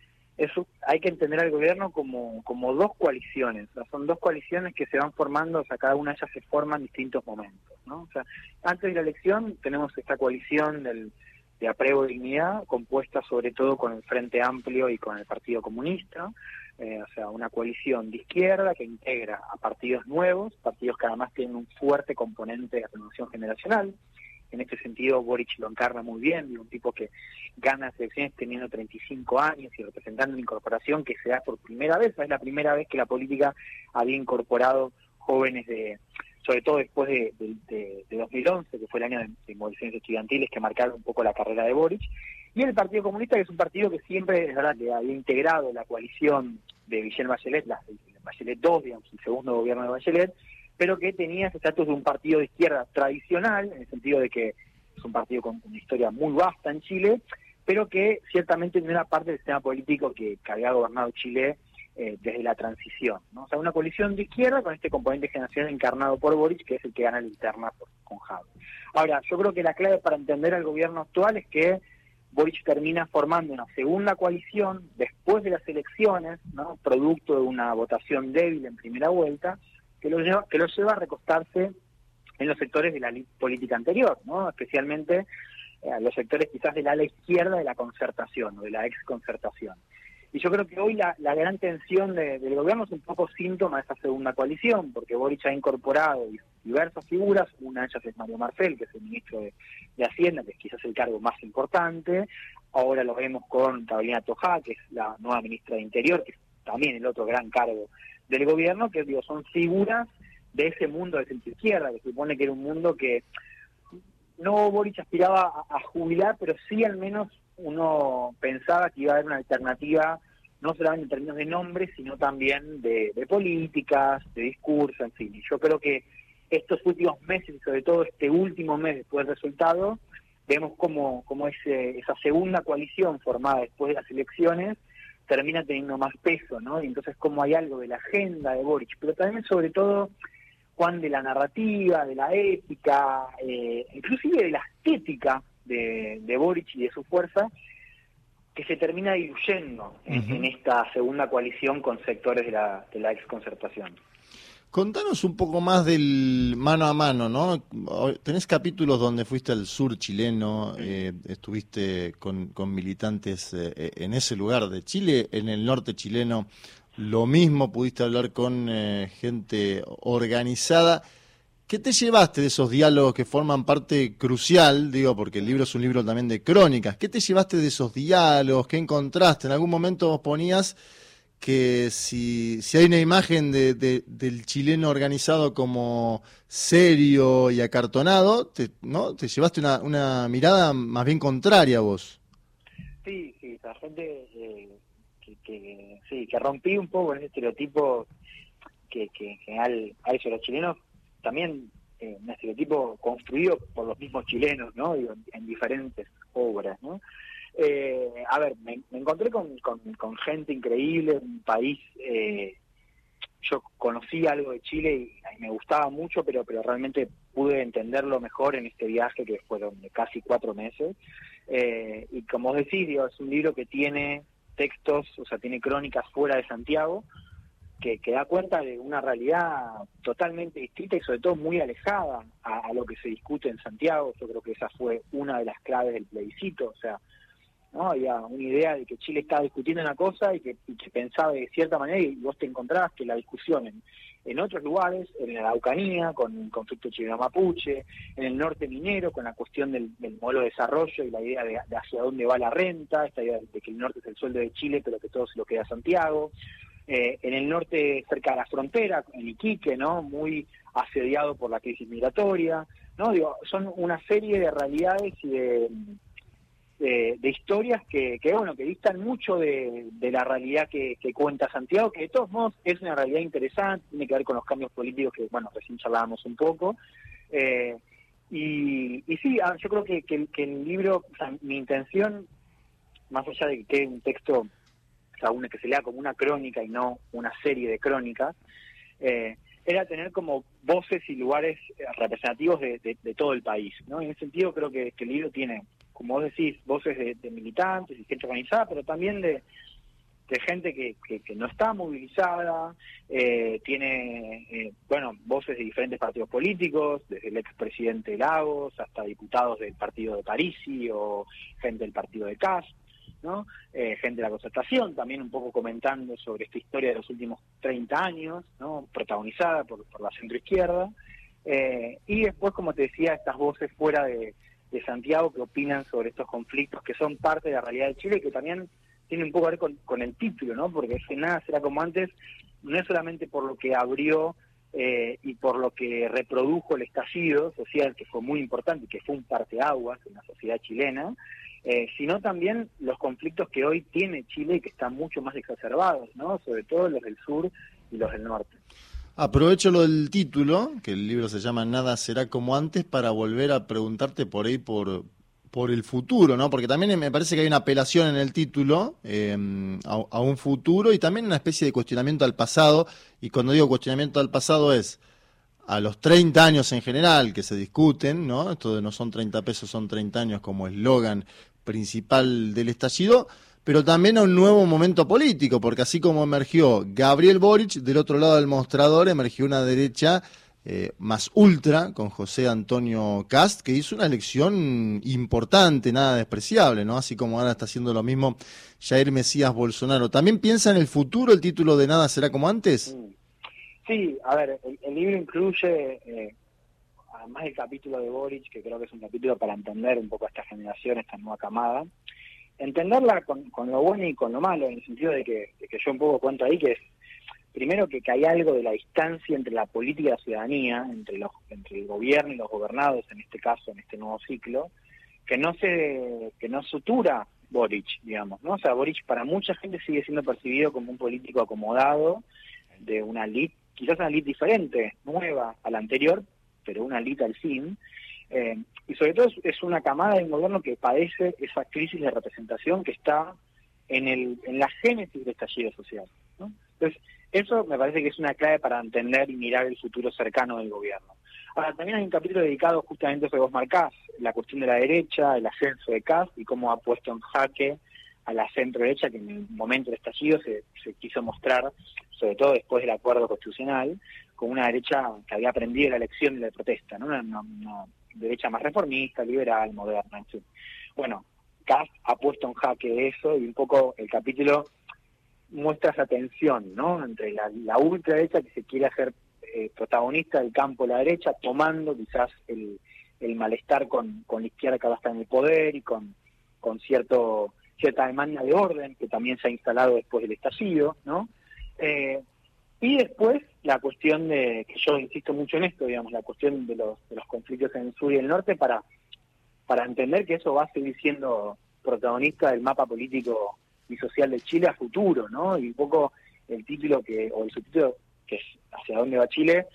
eso hay que entender al gobierno como, como dos coaliciones, o sea, son dos coaliciones que se van formando, o sea, cada una de ellas se forma en distintos momentos, ¿no? O sea, antes de la elección tenemos esta coalición del, de Apruebo Dignidad, compuesta sobre todo con el Frente Amplio y con el Partido Comunista, eh, o sea, una coalición de izquierda que integra a partidos nuevos, partidos que además tienen un fuerte componente de renovación generacional. En este sentido, Boric lo encarna muy bien, un tipo que gana las elecciones teniendo treinta y cinco años y representando una incorporación que se da por primera vez. Es la primera vez que la política había incorporado jóvenes, de, sobre todo después de, de, de, de dos mil once, que fue el año de, de movilizaciones estudiantiles que marcaron un poco la carrera de Boric. Y el Partido Comunista, que es un partido que siempre, es verdad, que había integrado la coalición de Michelle Bachelet, la, Bachelet dos, digamos, el segundo gobierno de Bachelet, pero que tenía ese estatus de un partido de izquierda tradicional, en el sentido de que es un partido con una historia muy vasta en Chile, pero que ciertamente no era parte del sistema político que, que había gobernado Chile eh, desde la transición, ¿no? O sea, una coalición de izquierda con este componente generacional encarnado por Boric, que es el que gana la interna por, con Jadwe. Ahora, yo creo que la clave para entender al gobierno actual es que Boric termina formando una segunda coalición después de las elecciones, ¿no? Producto de una votación débil en primera vuelta, que lo lleva, que lo lleva a recostarse en los sectores de la política anterior, ¿no? Especialmente eh, los sectores quizás del ala izquierda de la concertación o de la ex-concertación. Y yo creo que hoy la, la gran tensión de, del gobierno es un poco síntoma de esa segunda coalición, porque Boric ha incorporado diversas figuras, una de ellas es Mario Marcel, que es el ministro de, de Hacienda, que es quizás el cargo más importante. Ahora lo vemos con Carolina Toja, que es la nueva ministra de Interior, que es también el otro gran cargo del gobierno, que digo, son figuras de ese mundo de centro izquierda, que se supone que era un mundo que no Boric aspiraba a, a jubilar, pero sí al menos uno pensaba que iba a haber una alternativa, no solamente en términos de nombres, sino también de, de políticas, de discurso, en fin. Y yo creo que estos últimos meses, y sobre todo este último mes después del resultado, vemos como, como ese, esa segunda coalición formada después de las elecciones termina teniendo más peso, ¿no? Y entonces como hay algo de la agenda de Boric, pero también sobre todo, Juan, de la narrativa, de la ética, eh, inclusive de la estética de, de Boric y de su fuerza, que se termina diluyendo en, uh-huh. en esta segunda coalición con sectores de la, de la exconcertación. Contanos un poco más del mano a mano, ¿no? Tenés capítulos donde fuiste al sur chileno, eh, estuviste con, con militantes eh, en ese lugar de Chile, en el norte chileno, lo mismo, pudiste hablar con eh, gente organizada. ¿Qué te llevaste de esos diálogos que forman parte crucial, digo, porque el libro es un libro también de crónicas? ¿Qué te llevaste de esos diálogos? ¿Qué encontraste? En algún momento vos ponías que si, si hay una imagen de, de, del chileno organizado como serio y acartonado, te, ¿no? Te llevaste una, una mirada más bien contraria a vos. Sí, sí, la gente eh, que, que, sí, que rompí un poco en ese estereotipo que, que en general hay sobre los chilenos, también eh, un estereotipo construido por los mismos chilenos, ¿no? Digo, en, en diferentes obras, ¿no? Eh, a ver, me, me encontré con, con, con gente increíble, un país eh, yo conocí algo de Chile y, y me gustaba mucho, pero pero realmente pude entenderlo mejor en este viaje que fueron de casi cuatro meses. Eh, y como vos decís, digo, es un libro que tiene textos, o sea, tiene crónicas fuera de Santiago, que, que da cuenta de una realidad totalmente distinta y sobre todo muy alejada a, a lo que se discute en Santiago. Yo creo que esa fue una de las claves del plebiscito, o sea, ¿no? Había una idea de que Chile estaba discutiendo una cosa y que, y que pensaba de cierta manera, y vos te encontrabas que la discusión en, en otros lugares, en la Araucanía, con el conflicto chileno-mapuche, en el norte minero, con la cuestión del, del modelo de desarrollo y la idea de, de hacia dónde va la renta, esta idea de que el norte es el sueldo de Chile, pero que todo se lo queda a Santiago. Eh, en el norte, cerca de la frontera, en Iquique, ¿no? Muy asediado por la crisis migratoria, ¿no? Digo, son una serie de realidades y de... De, de historias que, que bueno que distan mucho de, de la realidad que, que cuenta Santiago, que de todos modos es una realidad interesante, tiene que ver con los cambios políticos que bueno recién charlábamos un poco, eh, y, y sí, yo creo que, que, que el libro, o sea, mi intención, más allá de que quede un texto, o sea, una, que se lea como una crónica y no una serie de crónicas, eh, era tener como voces y lugares representativos de, de, de todo el país, ¿no? En ese sentido creo que, que el libro tiene, como vos decís, voces de, de militantes y gente organizada, pero también de, de gente que, que, que no está movilizada, eh, tiene, eh, bueno, voces de diferentes partidos políticos, desde el expresidente Lagos hasta diputados del partido de Parisi o gente del partido de Kast, ¿no? Eh, gente de la Concertación, también un poco comentando sobre esta historia de los últimos treinta años, ¿no? Protagonizada por, por la centroizquierda, eh, y después, como te decía, estas voces fuera de de Santiago que opinan sobre estos conflictos que son parte de la realidad de Chile y que también tienen un poco que ver con, con el título, ¿no? Porque si nada será como antes, no es solamente por lo que abrió eh, y por lo que reprodujo el estallido social, que fue muy importante y que fue un parteaguas en la sociedad chilena, eh, sino también los conflictos que hoy tiene Chile y que están mucho más exacerbados, ¿no? Sobre todo los del sur y los del norte. Aprovecho lo del título, que el libro se llama Nada será como antes, para volver a preguntarte por ahí por, por el futuro, ¿no? Porque también me parece que hay una apelación en el título eh, a, a un futuro y también una especie de cuestionamiento al pasado. Y cuando digo cuestionamiento al pasado es a los treinta años en general que se discuten, ¿no? Esto de no son treinta pesos, son treinta años como eslogan principal del estallido, pero también a un nuevo momento político, porque así como emergió Gabriel Boric, del otro lado del mostrador emergió una derecha eh, más ultra, con José Antonio Kast, que hizo una elección importante, nada despreciable, ¿no? Así como ahora está haciendo lo mismo Jair Mesías Bolsonaro. ¿También piensa en el futuro el título de Nada será como antes? Sí, a ver, el, el libro incluye, eh, además del capítulo de Boric, que creo que es un capítulo para entender un poco a esta generación, esta nueva camada, entenderla con, con lo bueno y con lo malo, en el sentido de que, de que yo un poco cuento ahí que es, primero que, que hay algo de la distancia entre la política y la ciudadanía, entre los entre el gobierno y los gobernados, en este caso, en este nuevo ciclo, que no se que no sutura Boric, digamos, ¿no? O sea, Boric para mucha gente sigue siendo percibido como un político acomodado, de una elite, quizás una elite diferente, nueva a la anterior, pero una elite al fin, eh, y sobre todo es, es una camada de un gobierno que padece esa crisis de representación que está en el en la génesis del estallido social, ¿no? Entonces, eso me parece que es una clave para entender y mirar el futuro cercano del gobierno. Ahora, también hay un capítulo dedicado justamente a eso que vos marcás, la cuestión de la derecha, el ascenso de Kast y cómo ha puesto en jaque a la centro-derecha, que en el momento del estallido se, se quiso mostrar, sobre todo después del acuerdo constitucional, como una derecha que había aprendido la lección de la protesta, ¿no? Una, una, una derecha más reformista, liberal, moderna, en fin. Bueno, Kast ha puesto en jaque eso y un poco el capítulo muestra esa tensión, ¿no? Entre la, la ultraderecha que se quiere hacer eh, protagonista del campo de la derecha, tomando quizás el, el malestar con, con la izquierda que ahora está en el poder y con, con cierto cierta demanda de orden que también se ha instalado después del estallido, ¿no? Eh, y después la cuestión de, que yo insisto mucho en esto, digamos, la cuestión de los, de los conflictos en el sur y el norte para, para entender que eso va a seguir siendo protagonista del mapa político y social de Chile a futuro, ¿no? Y un poco el título que, o el subtítulo que es Hacia dónde va Chile,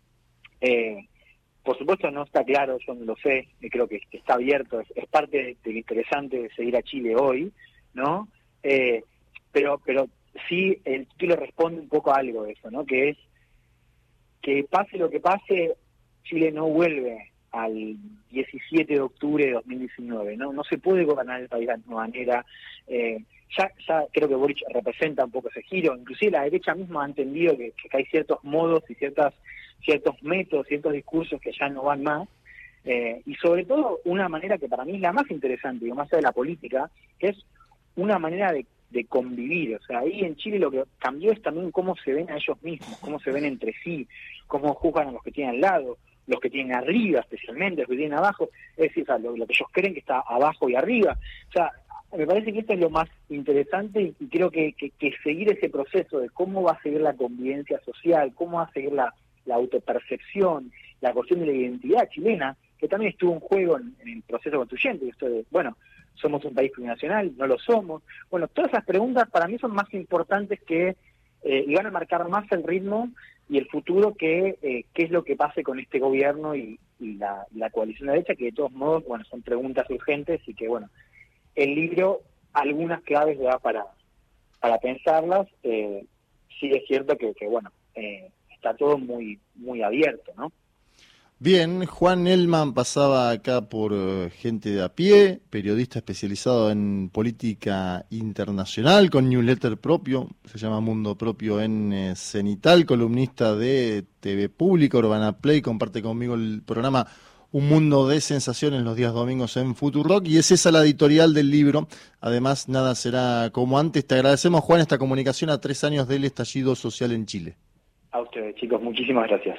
eh, por supuesto no está claro, yo no lo sé, y creo que, que está abierto, es, es parte de, de lo interesante de seguir a Chile hoy, ¿no? Eh, pero pero sí el título responde un poco a algo de eso, ¿no? Que es que pase lo que pase, Chile no vuelve al diecisiete de octubre de dos mil diecinueve, ¿no? No se puede gobernar el país de la misma manera. Eh, ya, ya creo que Boric representa un poco ese giro, inclusive la derecha misma ha entendido que, que hay ciertos modos y ciertas ciertos métodos, ciertos discursos que ya no van más, eh, y sobre todo una manera que para mí es la más interesante, digo, más allá de la política, que es una manera de, de convivir. O sea, ahí en Chile lo que cambió es también cómo se ven a ellos mismos, cómo se ven entre sí, cómo juzgan a los que tienen al lado, los que tienen arriba especialmente, los que tienen abajo, es decir, o sea, lo, lo que ellos creen que está abajo y arriba. O sea, me parece que esto es lo más interesante y, y creo que, que, que seguir ese proceso de cómo va a seguir la convivencia social, cómo va a seguir la, la autopercepción, la cuestión de la identidad chilena, que también estuvo en juego en, en el proceso constituyente, esto de, bueno, somos un país plurinacional, no lo somos. Bueno, todas esas preguntas para mí son más importantes que, eh, y van a marcar más el ritmo y el futuro que eh, qué es lo que pase con este gobierno y, y la, la coalición de derecha, que de todos modos, bueno, son preguntas urgentes y que, bueno, el libro algunas claves le da para, para pensarlas. Eh, sí es cierto que, que bueno, eh, está todo muy, muy abierto, ¿no? Bien, Juan Elman pasaba acá por uh, Gente de a Pie, periodista especializado en política internacional, con newsletter propio, se llama Mundo Propio en eh, Cenital, columnista de T V Pública, Urbana Play, comparte conmigo el programa Un Mundo de Sensaciones los días domingos en Futurock, y es esa la editorial del libro. Además, nada será como antes. Te agradecemos, Juan, esta comunicación a tres años del estallido social en Chile. A ustedes, chicos, muchísimas gracias.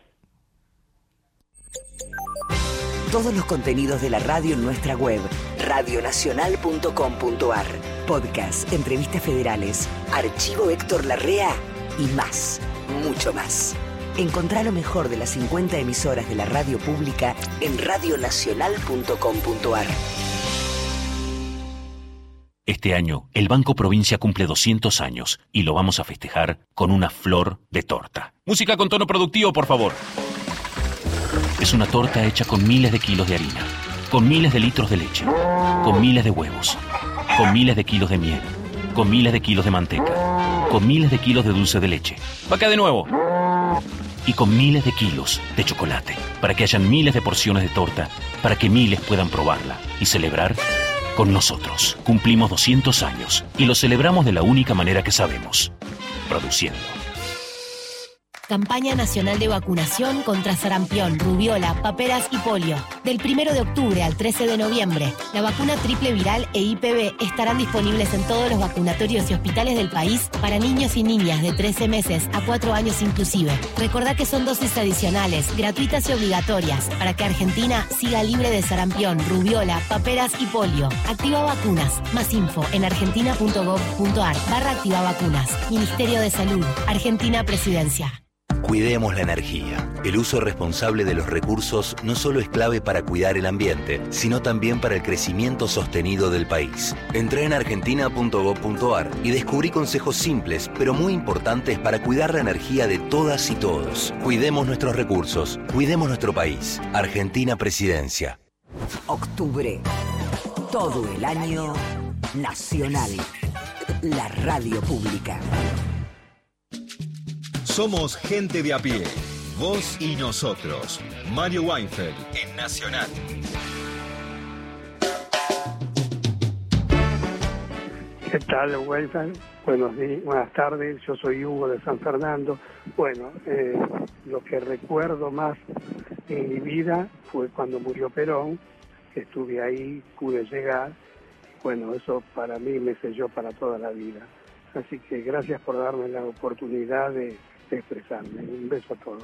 Todos los contenidos de la radio en nuestra web, radio nacional punto com punto a r. Podcast, entrevistas federales, archivo Héctor Larrea y más, mucho más. Encontrá lo mejor de las cincuenta emisoras de la radio pública en radio nacional punto com punto a r. Este año, el Banco Provincia cumple doscientos años y lo vamos a festejar con una flor de torta. Música con tono productivo, por favor. Es una torta hecha con miles de kilos de harina, con miles de litros de leche, con miles de huevos, con miles de kilos de miel, con miles de kilos de manteca, con miles de kilos de dulce de leche. Va acá de nuevo. Y con miles de kilos de chocolate, para que hayan miles de porciones de torta, para que miles puedan probarla y celebrar con nosotros. Cumplimos doscientos años y lo celebramos de la única manera que sabemos, produciendo. Campaña nacional de vacunación contra sarampión, rubiola, paperas y polio. Del primero de octubre al trece de noviembre, la vacuna triple viral e I P V estarán disponibles en todos los vacunatorios y hospitales del país para niños y niñas de trece meses a cuatro años inclusive. Recordá que son dosis adicionales, gratuitas y obligatorias, para que Argentina siga libre de sarampión, rubiola, paperas y polio. Activa Vacunas. Más info en argentina punto gov punto a r barra activa vacunas. Ministerio de Salud. Argentina Presidencia. Cuidemos la energía. El uso responsable de los recursos no solo es clave para cuidar el ambiente, sino también para el crecimiento sostenido del país. Entré en argentina punto gov punto a r y descubrí consejos simples, pero muy importantes para cuidar la energía de todas y todos. Cuidemos nuestros recursos, cuidemos nuestro país. Argentina Presidencia. Octubre. Todo el año nacional. La radio pública. Somos Gente de a Pie, vos y nosotros. Mario Weinfeld en Nacional. ¿Qué tal, Weinfeld? Buenos días, buenas tardes. Yo soy Hugo de San Fernando. Bueno, eh, lo que recuerdo más en mi vida fue cuando murió Perón, que estuve ahí, pude llegar. Bueno, eso para mí me selló para toda la vida. Así que gracias por darme la oportunidad de expresarme. Un beso a todos.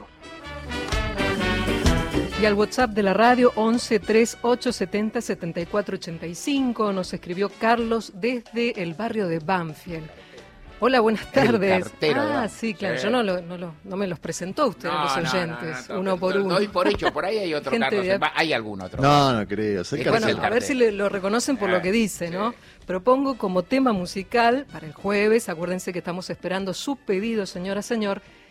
Y al WhatsApp de la radio once, treinta y ocho, setenta, setenta y cuatro ochenta y cinco nos escribió Carlos desde el barrio de Banfield. Hola, buenas tardes. Cartero, ah, ¿no? sí, claro. Sí. Yo no, lo, no, lo, no me los presentó a ustedes, No, los no, oyentes, no, no, no, uno por uno. Doy por hecho, por ahí hay otro Gente Carlos. de- Hay algún otro. No, no creo. Soy Este Bueno, es el a ver si le- lo reconocen por lo que dice, ¿no? Propongo como tema musical para el jueves, acuérdense que estamos esperando su pedido, señora, señor,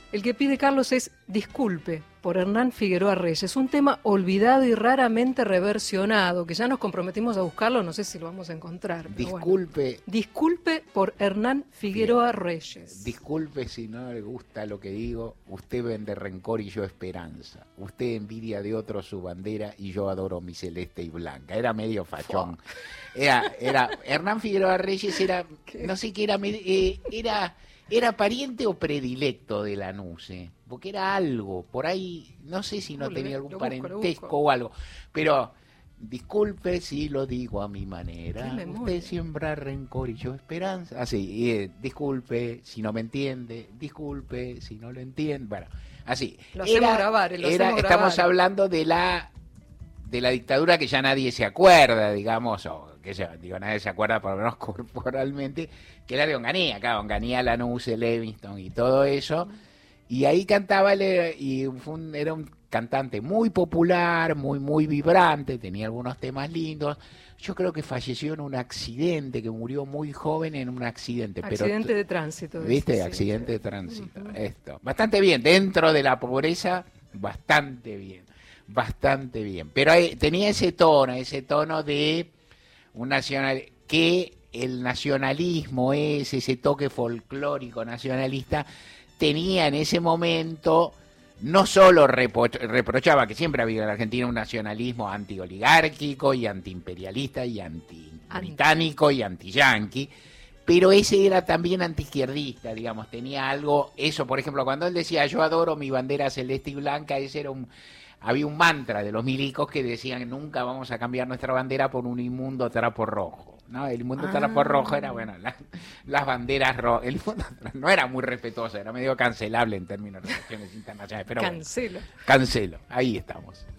El que pide Carlos es Disculpe, por Hernán Figueroa Reyes. Un tema olvidado y raramente reversionado, que ya nos comprometimos a buscarlo, no sé si lo vamos a encontrar. Disculpe. Bueno. Disculpe por Hernán Figueroa Bien. Reyes. Disculpe si no le gusta lo que digo, usted vende rencor y yo esperanza. Usted envidia de otro su bandera y yo adoro mi celeste y blanca. Era medio fachón. Era, era, Hernán Figueroa Reyes era, ¿Qué? no sé qué era, eh, era... ¿Era pariente o predilecto de Lanús? Eh? Porque era algo, por ahí, no sé si no tenía algún parentesco o algo, pero disculpe si lo digo a mi manera, usted siembra rencor y yo esperanza, así, eh, disculpe si no me entiende, disculpe si no lo entiende, bueno, así. Lo hacemos era, grabar, lo era, hacemos estamos grabar. hablando de la de la dictadura que ya nadie se acuerda, digamos, o que ya, digo, nadie se acuerda por lo menos corporalmente, que era de Onganía, acá, Onganía, Lanús, Levingston y todo eso, y ahí cantaba, él, y fue un, era un cantante muy popular, muy, muy vibrante, tenía algunos temas lindos. Yo creo que falleció en un accidente, que murió muy joven en un accidente. Accidente pero, de tránsito. ¿Viste? Sí, accidente sí. de tránsito, uh-huh. Esto. Bastante bien, dentro de la pobreza, bastante bien. Bastante bien, pero hay, tenía ese tono, ese tono de un nacional, que el nacionalismo es ese toque folclórico nacionalista, tenía en ese momento, no solo repo, reprochaba, que siempre había en la Argentina un nacionalismo antioligárquico y antiimperialista y anti-británico y anti-yanqui, pero ese era también antiizquierdista, digamos, tenía algo, eso, por ejemplo, cuando él decía yo adoro mi bandera celeste y blanca, ese era un... Había un mantra de los milicos que decían que nunca vamos a cambiar nuestra bandera por un inmundo trapo rojo, ¿no? El inmundo ah. trapo rojo era, bueno, la, las banderas rojas. El inmundo no era muy respetuoso, era medio cancelable en términos de relaciones internacionales. Pero cancelo. Bueno, cancelo, ahí estamos.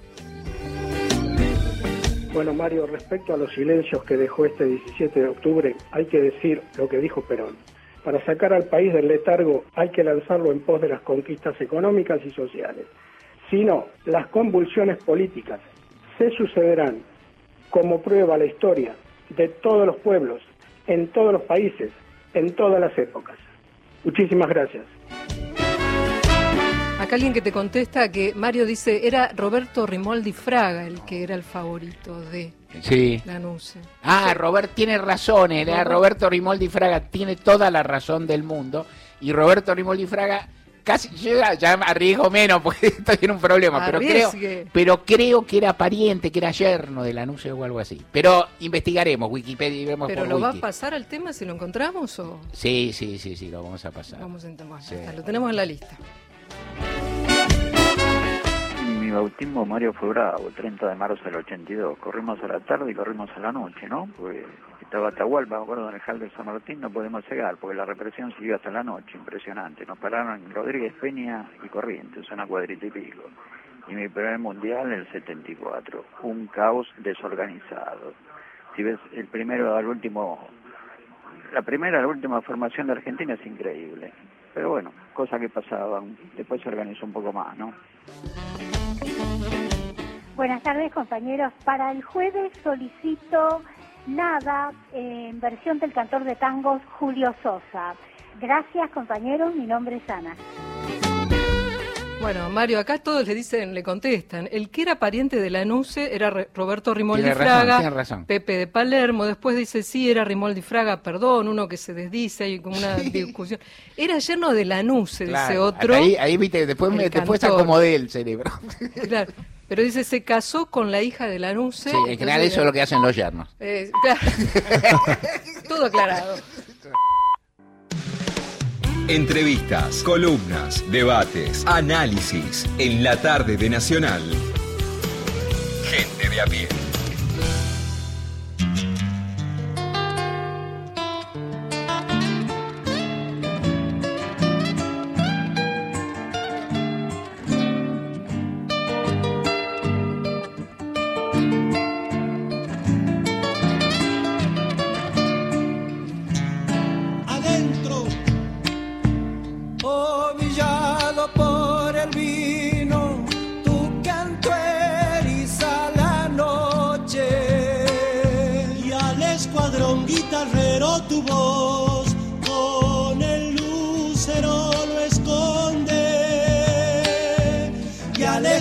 Bueno, Mario, respecto a los silencios que dejó este diecisiete de octubre, hay que decir lo que dijo Perón. Para sacar al país del letargo hay que lanzarlo en pos de las conquistas económicas y sociales. Si no, las convulsiones políticas se sucederán como prueba la historia de todos los pueblos, en todos los países, en todas las épocas. Muchísimas gracias. Acá alguien que te contesta que Mario dice, era Roberto Rimoldi Fraga el que era el favorito de sí. Lanús. Ah, Robert tiene razón, era Robert. Roberto Rimoldi Fraga, tiene toda la razón del mundo, y Roberto Rimoldi Fraga... Casi, yo ya, ya arriesgo menos porque esto tiene un problema, pero creo, pero creo que era pariente, que era yerno de Lanús o algo así. Pero investigaremos, Wikipedia y vemos ¿Pero por lo Wiki. va a pasar al tema si lo encontramos o...? Sí, sí, sí, sí, lo vamos a pasar. Vamos a intentar, sí. Lo tenemos en la lista. Mi bautismo, Mario, fue bravo, treinta de marzo del ochenta y dos. Corrimos a la tarde y corrimos a la noche, ¿no? Pues estaba Atahualpa, me acuerdo, en el hall de San Martín, no podemos llegar, porque la represión siguió hasta la noche, impresionante. Nos pararon en Rodríguez Peña y Corrientes, una cuadrita y pico. Y mi primer mundial en el setenta y cuatro, un caos desorganizado. Si ves, el primero al último, la primera a la última formación de Argentina es increíble. Pero bueno, cosas que pasaban, después se organizó un poco más, ¿no? Buenas tardes, compañeros. Para el jueves solicito Nada, eh, en versión del cantor de tangos Julio Sosa. Gracias, compañeros, mi nombre es Ana. Bueno, Mario, acá todos le dicen, le contestan. El que era pariente de Lanús era Re- Roberto Rimoldi tiene Fraga, razón, tiene razón. Pepe de Palermo. Después dice, sí, era Rimoldi Fraga, perdón, uno que se desdice, hay como una sí. discusión. Era yerno de Lanús, claro, dice otro. Ahí, ahí viste, después, me, después acomodé el cerebro. Claro. Pero dice, se casó con la hija de Lanús. Sí, en general eso es lo que hacen los yernos. Eh, claro. Todo aclarado. Entrevistas, columnas, debates, análisis en la tarde de Nacional. Gente de a pie. Tu voz con el lucero lo esconde.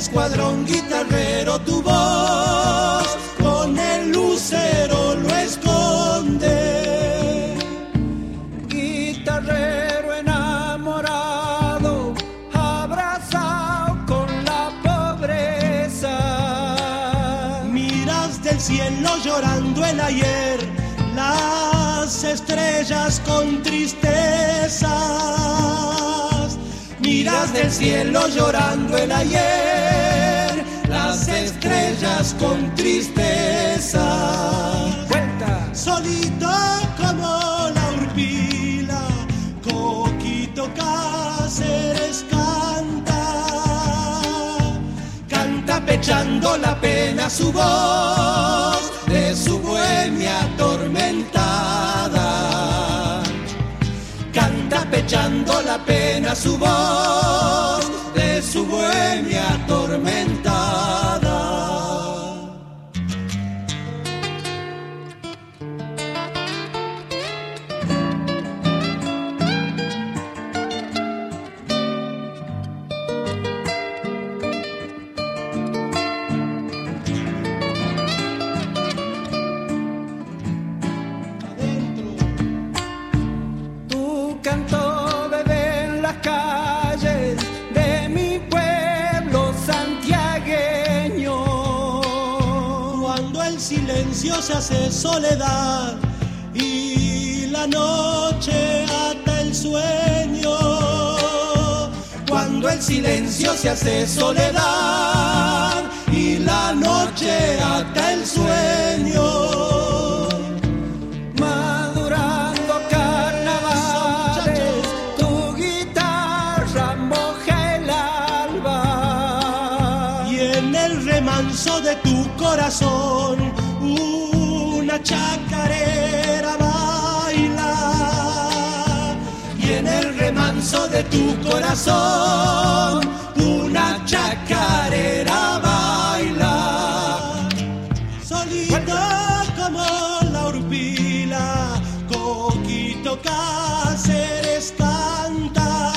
escuadrón guitarrero tu voz con el lucero lo esconde. Guitarrero enamorado, abrazado con la pobreza. Miras del cielo llorando el ayer, las estrellas con tristezas. Miras del cielo llorando el ayer, las estrellas con tristeza. Cuenta. Solito como la urpila, Coquito Cáceres canta. Canta pechando la pena su voz de su bohemia atormentada. Canta pechando la pena su voz de su bohemia atormentada. Tu canto bebé en las calles de mi pueblo santiagueño. Cuando el silencio se hace soledad y la noche ata el sueño. Cuando el silencio se hace soledad y la noche ata el sueño. Madurando carnavales, tu guitarra moja el alba. Y en el remanso de tu corazón una chacarera baila. Y en el remanso de tu corazón una chacarera baila. Solito como la urpila, Coquito Cáceres canta.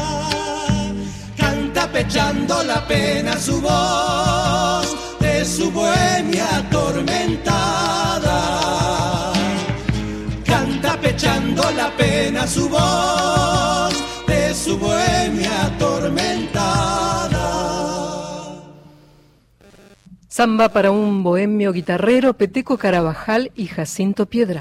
Canta pechando la pena su voz de su bohemia atormentada. Canta pechando la pena su voz de su bohemia atormentada. Samba para un bohemio guitarrero, Peteco Carabajal y Jacinto Piedra.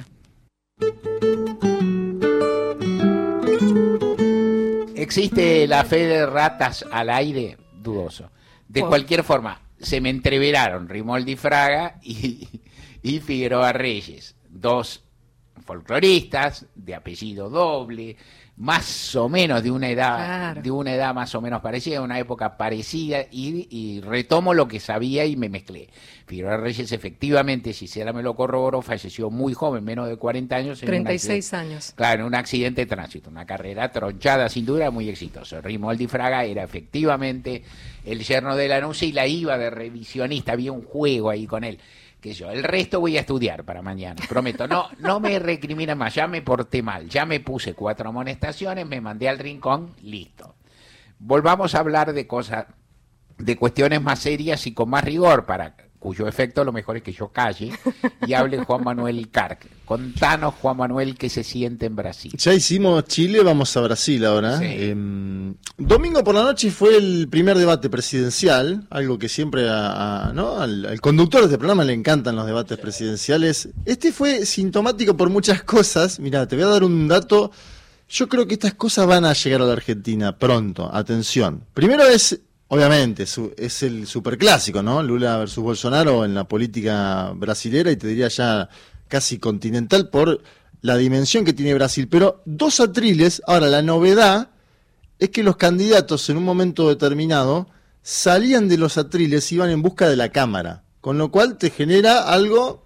¿Existe la fe de ratas al aire? Dudoso. De Oh. cualquier forma, se me entreveraron Rimoldi Fraga y, y Figueroa Reyes, dos folcloristas de apellido doble, más o menos de una edad, Claro. de una edad más o menos parecida, una época parecida, y, y retomo lo que sabía y me mezclé. Figueroa Reyes, efectivamente, Gisela me lo corroboró, falleció muy joven, menos de cuarenta años. en un treinta y seis accidente- años. Claro, en un accidente de tránsito, una carrera tronchada, sin duda, muy exitosa. Rimoldi Fraga era efectivamente el yerno de Lanús y la iba de revisionista, había un juego ahí con él. Que yo, el resto voy a estudiar para mañana, prometo. No, no me recriminen más, ya me porté mal, ya me puse cuatro amonestaciones, me mandé al rincón, listo. Volvamos a hablar de cosas, de cuestiones más serias y con más rigor, para cuyo efecto lo mejor es que yo calle y hable Juan Manuel Carc. Contanos, Juan Manuel, qué se siente en Brasil. Ya hicimos Chile, vamos a Brasil ahora. Sí. Eh, domingo por la noche fue el primer debate presidencial, algo que siempre a, a- ¿no? al, al conductor de este programa le encantan los debates presidenciales. Este fue sintomático por muchas cosas. Mirá, te voy a dar un dato. Yo creo que estas cosas van a llegar a la Argentina pronto. Atención. Primero es, obviamente, su- es el superclásico, ¿no? Lula versus Bolsonaro en la política brasilera y te diría ya casi continental por la dimensión que tiene Brasil. Pero dos atriles, ahora la novedad es que los candidatos en un momento determinado salían de los atriles y iban en busca de la cámara, con lo cual te genera algo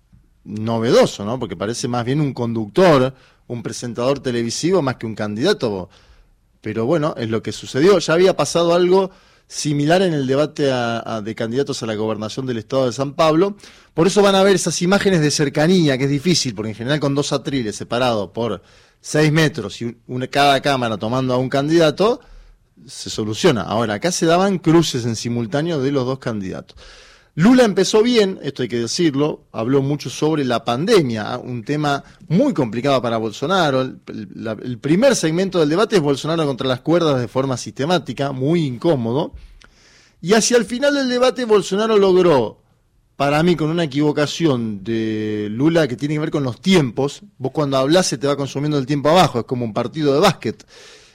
novedoso, ¿no? Porque parece más bien un conductor, un presentador televisivo más que un candidato. Pero bueno, es lo que sucedió. Ya había pasado algo similar en el debate a, a, de candidatos a la gobernación del estado de San Pablo. Por eso van a ver esas imágenes de cercanía, que es difícil, porque en general con dos atriles separados por seis metros y una, cada cámara tomando a un candidato, se soluciona. Ahora, acá se daban cruces en simultáneo de los dos candidatos. Lula empezó bien, esto hay que decirlo, habló mucho sobre la pandemia, un tema muy complicado para Bolsonaro. El, el, el primer segmento del debate es Bolsonaro contra las cuerdas de forma sistemática, muy incómodo. Y hacia el final del debate Bolsonaro logró, para mí con una equivocación de Lula que tiene que ver con los tiempos, vos cuando hablás se te va consumiendo el tiempo abajo, es como un partido de básquet.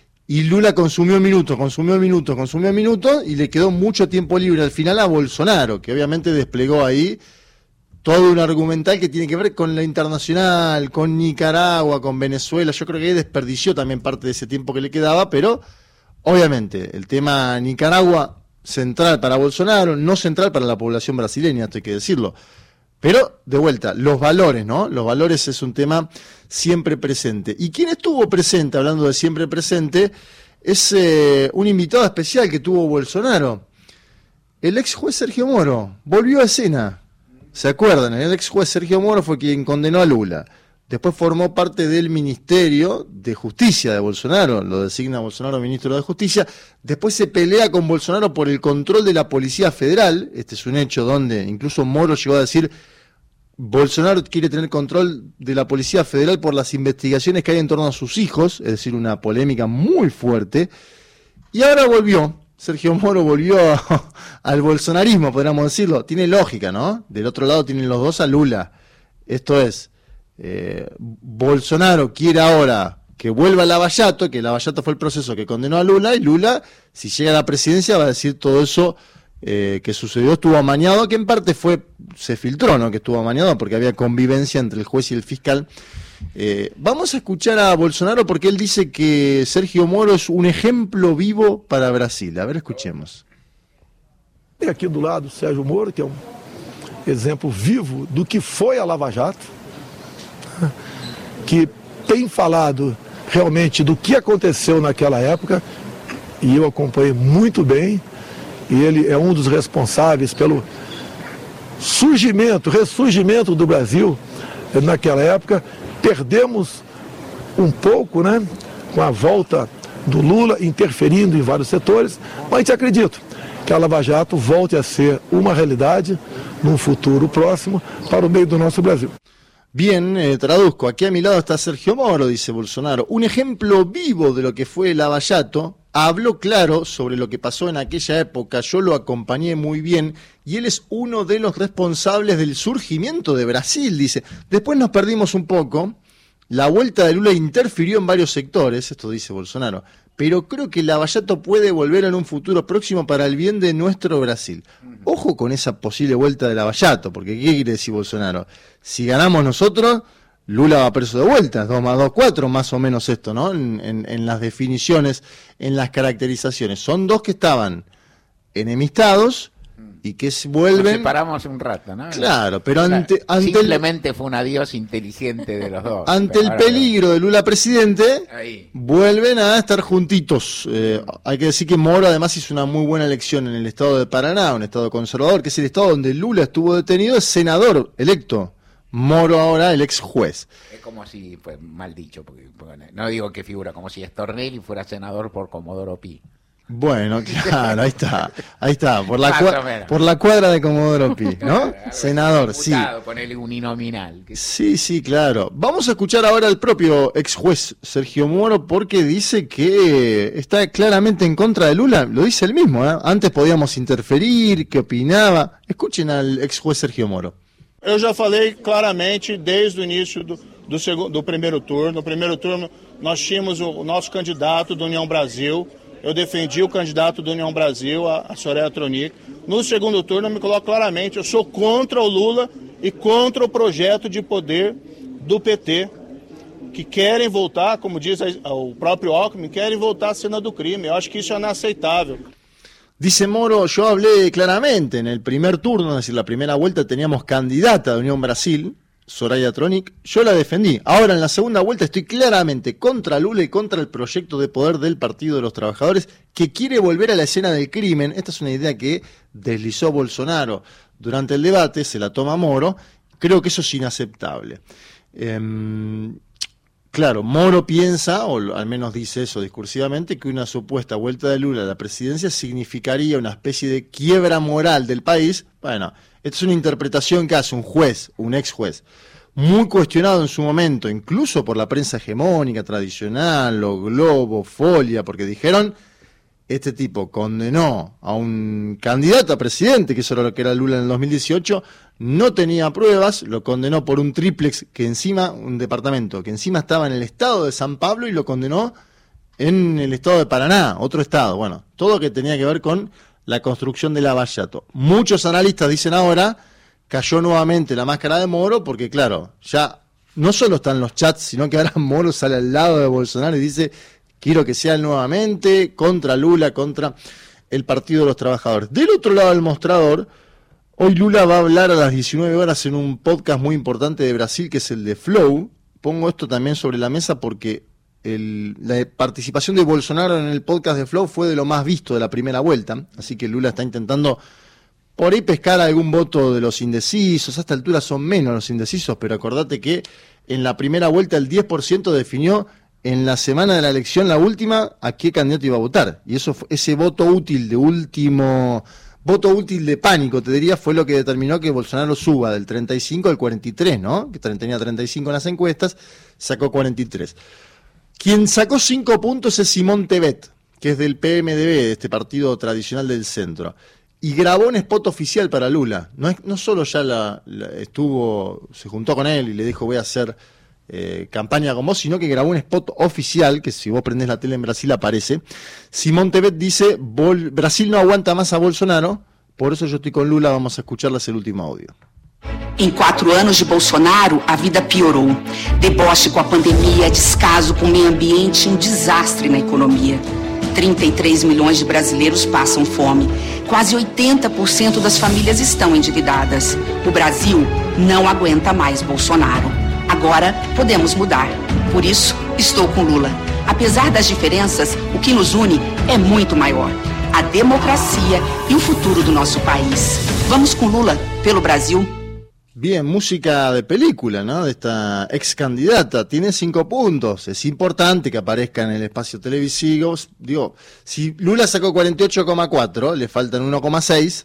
Y Lula consumió minutos, consumió minutos, consumió minutos y le quedó mucho tiempo libre al final a Bolsonaro, que obviamente desplegó ahí todo un argumental que tiene que ver con la internacional, con Nicaragua, con Venezuela. Yo creo que ahí desperdició también parte de ese tiempo que le quedaba, pero obviamente el tema Nicaragua central para Bolsonaro, no central para la población brasileña, esto hay que decirlo. Pero, de vuelta, los valores, ¿no? Los valores es un tema siempre presente. ¿Y quién estuvo presente, hablando de siempre presente? Es eh, un invitado especial que tuvo Bolsonaro. El ex juez Sergio Moro volvió a escena. ¿Se acuerdan? El ex juez Sergio Moro fue quien condenó a Lula. Después formó parte del Ministerio de Justicia de Bolsonaro, lo designa Bolsonaro ministro de Justicia. Después se pelea con Bolsonaro por el control de la Policía Federal. Este es un hecho donde incluso Moro llegó a decir: Bolsonaro quiere tener control de la Policía Federal por las investigaciones que hay en torno a sus hijos, es decir, una polémica muy fuerte. Y ahora volvió, Sergio Moro volvió a, al bolsonarismo, podríamos decirlo. Tiene lógica, ¿no? Del otro lado tienen los dos a Lula. Esto es... Eh, Bolsonaro quiere ahora que vuelva Lavallato, que Lavallato fue el proceso que condenó a Lula, y Lula, si llega a la presidencia, va a decir todo eso eh, que sucedió, estuvo amañado, que en parte fue, se filtró, ¿no? Que estuvo amañado porque había convivencia entre el juez y el fiscal. Eh, vamos a escuchar a Bolsonaro porque él dice que Sergio Moro es un ejemplo vivo para Brasil. A ver, escuchemos. Tem aqui do lado Sérgio Moro, que é um exemplo vivo do que foi a Lava Jato, que tem falado realmente do que aconteceu naquela época, e eu acompanhei muito bem, e ele é um dos responsáveis pelo surgimento, ressurgimento do Brasil naquela época. Perdemos um pouco, né, com a volta do Lula interferindo em vários setores, mas acredito que a Lava Jato volte a ser uma realidade num futuro próximo para o meio do nosso Brasil. Bien, eh, traduzco, aquí a mi lado está Sergio Moro, dice Bolsonaro, un ejemplo vivo de lo que fue Lavallato. Habló claro sobre lo que pasó en aquella época, yo lo acompañé muy bien y él es uno de los responsables del surgimiento de Brasil, dice. Después nos perdimos un poco, la vuelta de Lula interfirió en varios sectores, esto dice Bolsonaro, pero creo que Lavallato puede volver en un futuro próximo para el bien de nuestro Brasil. Ojo con esa posible vuelta de Lavallato, porque ¿qué quiere decir Bolsonaro? Si ganamos nosotros, Lula va preso de vuelta, dos más dos, cuatro, más o menos esto, ¿no? En, en, en las definiciones, en las caracterizaciones. Son dos que estaban enemistados y que se vuelven... Nos separamos un rato, ¿no? Claro, pero ante... ante Simplemente el... fue un adiós inteligente de los dos. Ante el peligro de Lula presidente, ahí vuelven a estar juntitos. Eh, hay que decir que Moro además hizo una muy buena elección en el estado de Paraná, un estado conservador, que es el estado donde Lula estuvo detenido, es senador electo. Moro ahora, el ex juez. Es como si, fue mal dicho, porque, porque no digo que figura, como si Stornelli fuera senador por Comodoro Pi. Bueno, claro, ahí está, ahí está, por la, cua por la cuadra de Comodoro Pi, ¿no? Senador, sí. Ponerle un uninominal. Sí, sí, claro. Vamos a escuchar ahora al propio ex juez Sergio Moro porque dice que está claramente en contra de Lula, lo dice él mismo, ¿eh? Antes podíamos interferir, ¿qué opinaba? Escuchen al ex juez Sergio Moro. Eu já falei claramente desde o início do, do, segundo, do primeiro turno. No primeiro turno nós tínhamos o, o nosso candidato do União Brasil. Eu defendi o candidato do União Brasil, a, a Soraya Tronic. No segundo turno eu me coloco claramente, eu sou contra o Lula e contra o projeto de poder do P T, que querem voltar, como diz a, o próprio Alckmin, querem voltar à cena do crime. Eu acho que isso é inaceitável. Dice Moro, yo hablé claramente en el primer turno, es decir, la primera vuelta teníamos candidata de Unión Brasil, Soraya Tronic, yo la defendí. Ahora en la segunda vuelta estoy claramente contra Lula y contra el proyecto de poder del Partido de los Trabajadores que quiere volver a la escena del crimen. Esta es una idea que deslizó Bolsonaro durante el debate, se la toma Moro. Creo que eso es inaceptable. Eh, claro, Moro piensa, o al menos dice eso discursivamente, que una supuesta vuelta de Lula a la presidencia significaría una especie de quiebra moral del país. Bueno, esta es una interpretación que hace un juez, un ex juez, muy cuestionado en su momento, incluso por la prensa hegemónica, tradicional, los Globo, Folia, porque dijeron, este tipo condenó a un candidato a presidente, que eso era lo que era Lula en el dos mil dieciocho, no tenía pruebas, lo condenó por un triplex que encima, un departamento que encima estaba en el estado de San Pablo y lo condenó en el estado de Paraná, otro estado. Bueno, todo que tenía que ver con la construcción de Lavallato. Muchos analistas dicen ahora, cayó nuevamente la máscara de Moro, porque claro, ya no solo están los chats, sino que ahora Moro sale al lado de Bolsonaro y dice, quiero que sea nuevamente contra Lula, contra el Partido de los Trabajadores. Del otro lado del mostrador, hoy Lula va a hablar a las diecinueve horas en un podcast muy importante de Brasil, que es el de Flow. Pongo esto también sobre la mesa porque el, la participación de Bolsonaro en el podcast de Flow fue de lo más visto de la primera vuelta, así que Lula está intentando por ahí pescar algún voto de los indecisos. A esta altura son menos los indecisos, pero acordate que en la primera vuelta el diez por ciento definió en la semana de la elección, la última, a qué candidato iba a votar. Y eso, ese voto útil de último, voto útil de pánico, te diría, fue lo que determinó que Bolsonaro suba del treinta y cinco al cuarenta y tres, ¿no? Que tenía treinta y cinco en las encuestas, sacó cuarenta y tres. Quien sacó cinco puntos es Simón Tebet, que es del P M D B, de este partido tradicional del centro. Y grabó un spot oficial para Lula. No, es, no solo ya la, la, estuvo, se juntó con él y le dijo voy a hacer eh, campaña con vos, sino que grabó un spot oficial, que si vos prendés la tele en Brasil aparece. Simón Tebet dice, Bol, Brasil no aguanta más a Bolsonaro, por eso yo estoy con Lula, vamos a escucharles el último audio. Em quatro anos de Bolsonaro, a vida piorou. Deboche com a pandemia, descaso com o meio ambiente e um desastre na economia. trinta e três milhões de brasileiros passam fome. Quase oitenta por cento das famílias estão endividadas. O Brasil não aguenta mais Bolsonaro. Agora podemos mudar. Por isso, estou com Lula. Apesar das diferenças, o que nos une é muito maior. A democracia e o futuro do nosso país. Vamos com Lula pelo Brasil. Bien, música de película, ¿no? De esta ex candidata. Tiene cinco puntos. Es importante que aparezca en el espacio televisivo. Digo, si Lula sacó cuarenta y ocho coma cuatro, le faltan uno coma seis.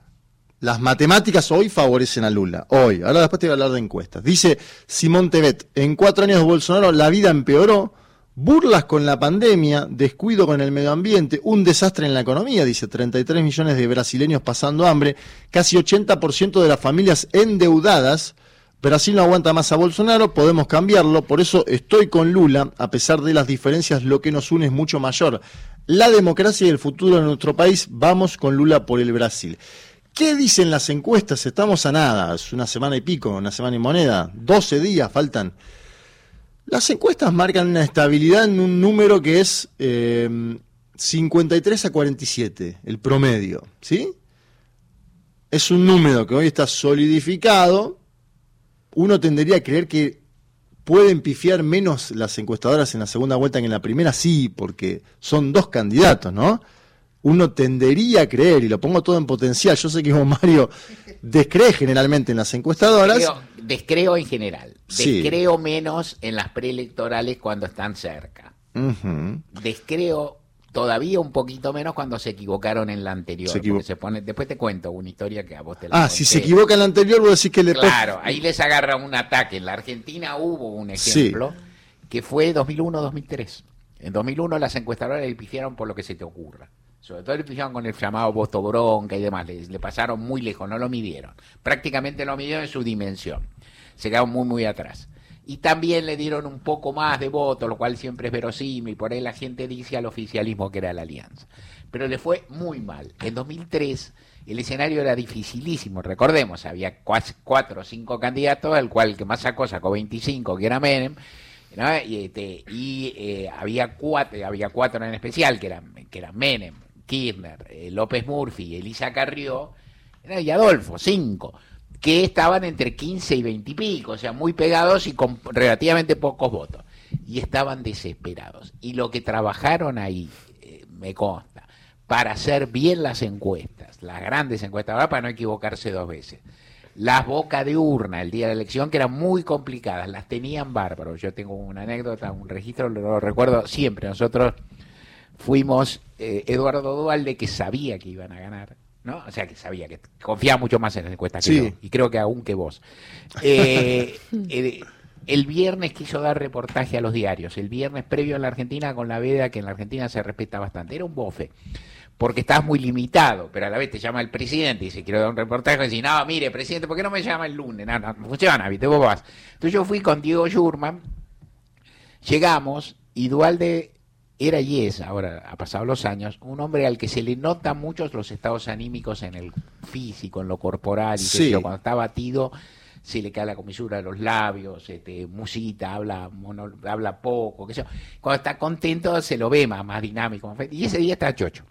Las matemáticas hoy favorecen a Lula. Hoy. Ahora después te voy a hablar de encuestas. Dice Simón Tebet, en cuatro años de Bolsonaro la vida empeoró. Burlas con la pandemia, descuido con el medio ambiente, un desastre en la economía, dice, treinta y tres millones de brasileños pasando hambre, casi ochenta por ciento de las familias endeudadas. Brasil no aguanta más a Bolsonaro, podemos cambiarlo, por eso estoy con Lula, a pesar de las diferencias, lo que nos une es mucho mayor. La democracia y el futuro de nuestro país, vamos con Lula por el Brasil. ¿Qué dicen las encuestas? Estamos a nada, es una semana y pico, una semana y moneda, doce días faltan. Las encuestas marcan una estabilidad en un número que es eh, cincuenta y tres a cuarenta y siete, el promedio, ¿sí? Es un número que hoy está solidificado. Uno tendería a creer que pueden pifiar menos las encuestadoras en la segunda vuelta que en la primera, sí, porque son dos candidatos, ¿no? Uno tendería a creer, y lo pongo todo en potencial, yo sé que vos, Mario, descrees generalmente en las encuestadoras. Descreo, descreo en general, sí. Descreo menos en las preelectorales cuando están cerca. Uh-huh. Descreo todavía un poquito menos cuando se equivocaron en la anterior. Se, equivo- se pone, después te cuento una historia que a vos te la Ah, conté. si se equivoca en la anterior, vos decís que le... Claro, ahí les agarra un ataque. En la Argentina hubo un ejemplo sí. que fue dos mil uno dos mil tres. En dos mil uno las encuestadoras le pifiaron por lo que se te ocurra. Sobre todo le pifiaron con el llamado voto bronca y demás. Le, le pasaron muy lejos, no lo midieron. Prácticamente lo midieron en su dimensión. Se quedaron muy, muy atrás. Y también le dieron un poco más de voto, lo cual siempre es verosímil. Por ahí la gente dice al oficialismo que era la alianza. Pero le fue muy mal. En dos mil tres el escenario era dificilísimo. Recordemos, había cuatro o cinco candidatos, el cual el que más sacó, sacó veinticinco, que era Menem. ¿No? Y, este, y eh, había cuatro, había cuatro en especial, que eran, que eran Menem, Kirchner, eh, López Murphy, Elisa Carrió, y Adolfo, cinco, que estaban entre quince y veinte y pico, o sea, muy pegados y con relativamente pocos votos. Y estaban desesperados. Y lo que trabajaron ahí, eh, me consta, para hacer bien las encuestas, las grandes encuestas, ahora para no equivocarse dos veces, las bocas de urna el día de la elección, que eran muy complicadas, las tenían bárbaros. Yo tengo una anécdota, un registro, lo recuerdo siempre. Nosotros fuimos, eh, Eduardo Duhalde, que sabía que iban a ganar, ¿no? O sea, que sabía, que confiaba mucho más en las encuestas que Sí. yo, y creo que aún que vos. Eh, eh, el viernes quiso dar reportaje a los diarios, el viernes previo en la Argentina, con la veda que en la Argentina se respeta bastante. Era un bofe, porque estás muy limitado, pero a la vez te llama el presidente y dice, quiero dar un reportaje, y dice, no, mire, presidente, ¿por qué no me llama el lunes? No, no, no funciona, ¿viste? Vos vas. Entonces yo fui con Diego Schurman, llegamos, y Duhalde era y es, ahora ha pasado los años, un hombre al que se le nota muchos los estados anímicos en el físico, en lo corporal, y qué Sí. sé yo, cuando está batido se le cae la comisura de los labios, este, musita, habla mono, habla poco, qué sé yo. Cuando está contento se lo ve más, más dinámico, más fe- y ese día está chocho.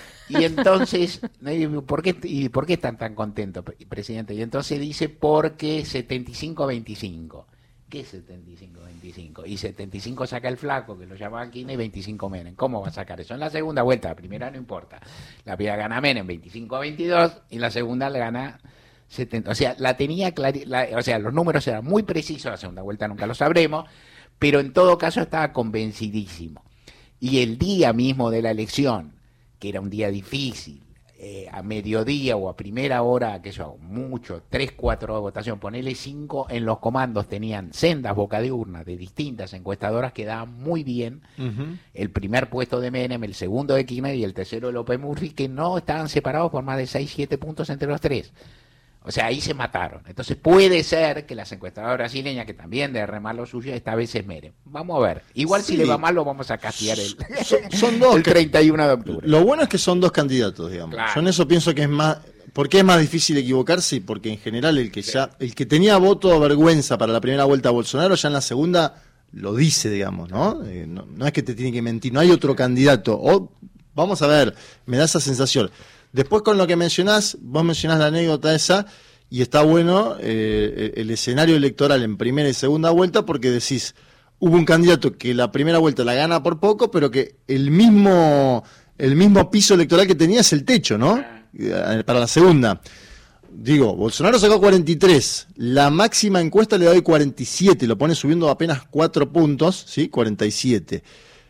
Y entonces, ¿por qué, y ¿por qué están tan contentos, pre- presidente? Y entonces dice, porque setenta y cinco a veinticinco. ¿Qué es setenta y cinco a veinticinco? Y setenta y cinco saca el flaco, que lo llama Aquino, y veinticinco Menem. ¿Cómo va a sacar eso? En la segunda vuelta, la primera no importa. La primera gana Menem veinticinco a veintidós, y la segunda le gana setenta. O sea, la tenía clari- la- o sea, los números eran muy precisos, la segunda vuelta nunca lo sabremos, pero en todo caso estaba convencidísimo. Y el día mismo de la elección, que era un día difícil, eh, a mediodía o a primera hora, que yo, mucho, tres, cuatro de votación, ponele cinco, en los comandos tenían sendas boca de urna de distintas encuestadoras que daban muy bien Ujú. el primer puesto de Menem, el segundo de Kirchner y el tercero de López Murphy, que no estaban separados por más de seis, siete puntos entre los tres. O sea, ahí se mataron. Entonces puede ser que las encuestadoras brasileñas, que también de remar lo suyo, esta vez es Menem. Vamos a ver. Igual Sí. si le va mal lo vamos a castigar el, Son, son dos. el treinta y uno de octubre. Lo bueno es que son dos candidatos, digamos. Claro. Yo en eso pienso que es más. ¿Por qué es más difícil equivocarse? Y porque en general el que ya, el que tenía voto o vergüenza para la primera vuelta a Bolsonaro, ya en la segunda lo dice, digamos, ¿no? Eh, no, no es que te tiene que mentir, no hay otro candidato. O, vamos a ver, me da esa sensación. Después con lo que mencionás, vos mencionás la anécdota esa, y está bueno eh, el escenario electoral en primera y segunda vuelta, porque decís, hubo un candidato que la primera vuelta la gana por poco, pero que el mismo, el mismo piso electoral que tenía es el techo, ¿no? Eh, Para la segunda. Digo, Bolsonaro sacó cuarenta y tres, la máxima encuesta le doy cuarenta y siete, lo pone subiendo apenas cuatro puntos, ¿sí? cuarenta y siete.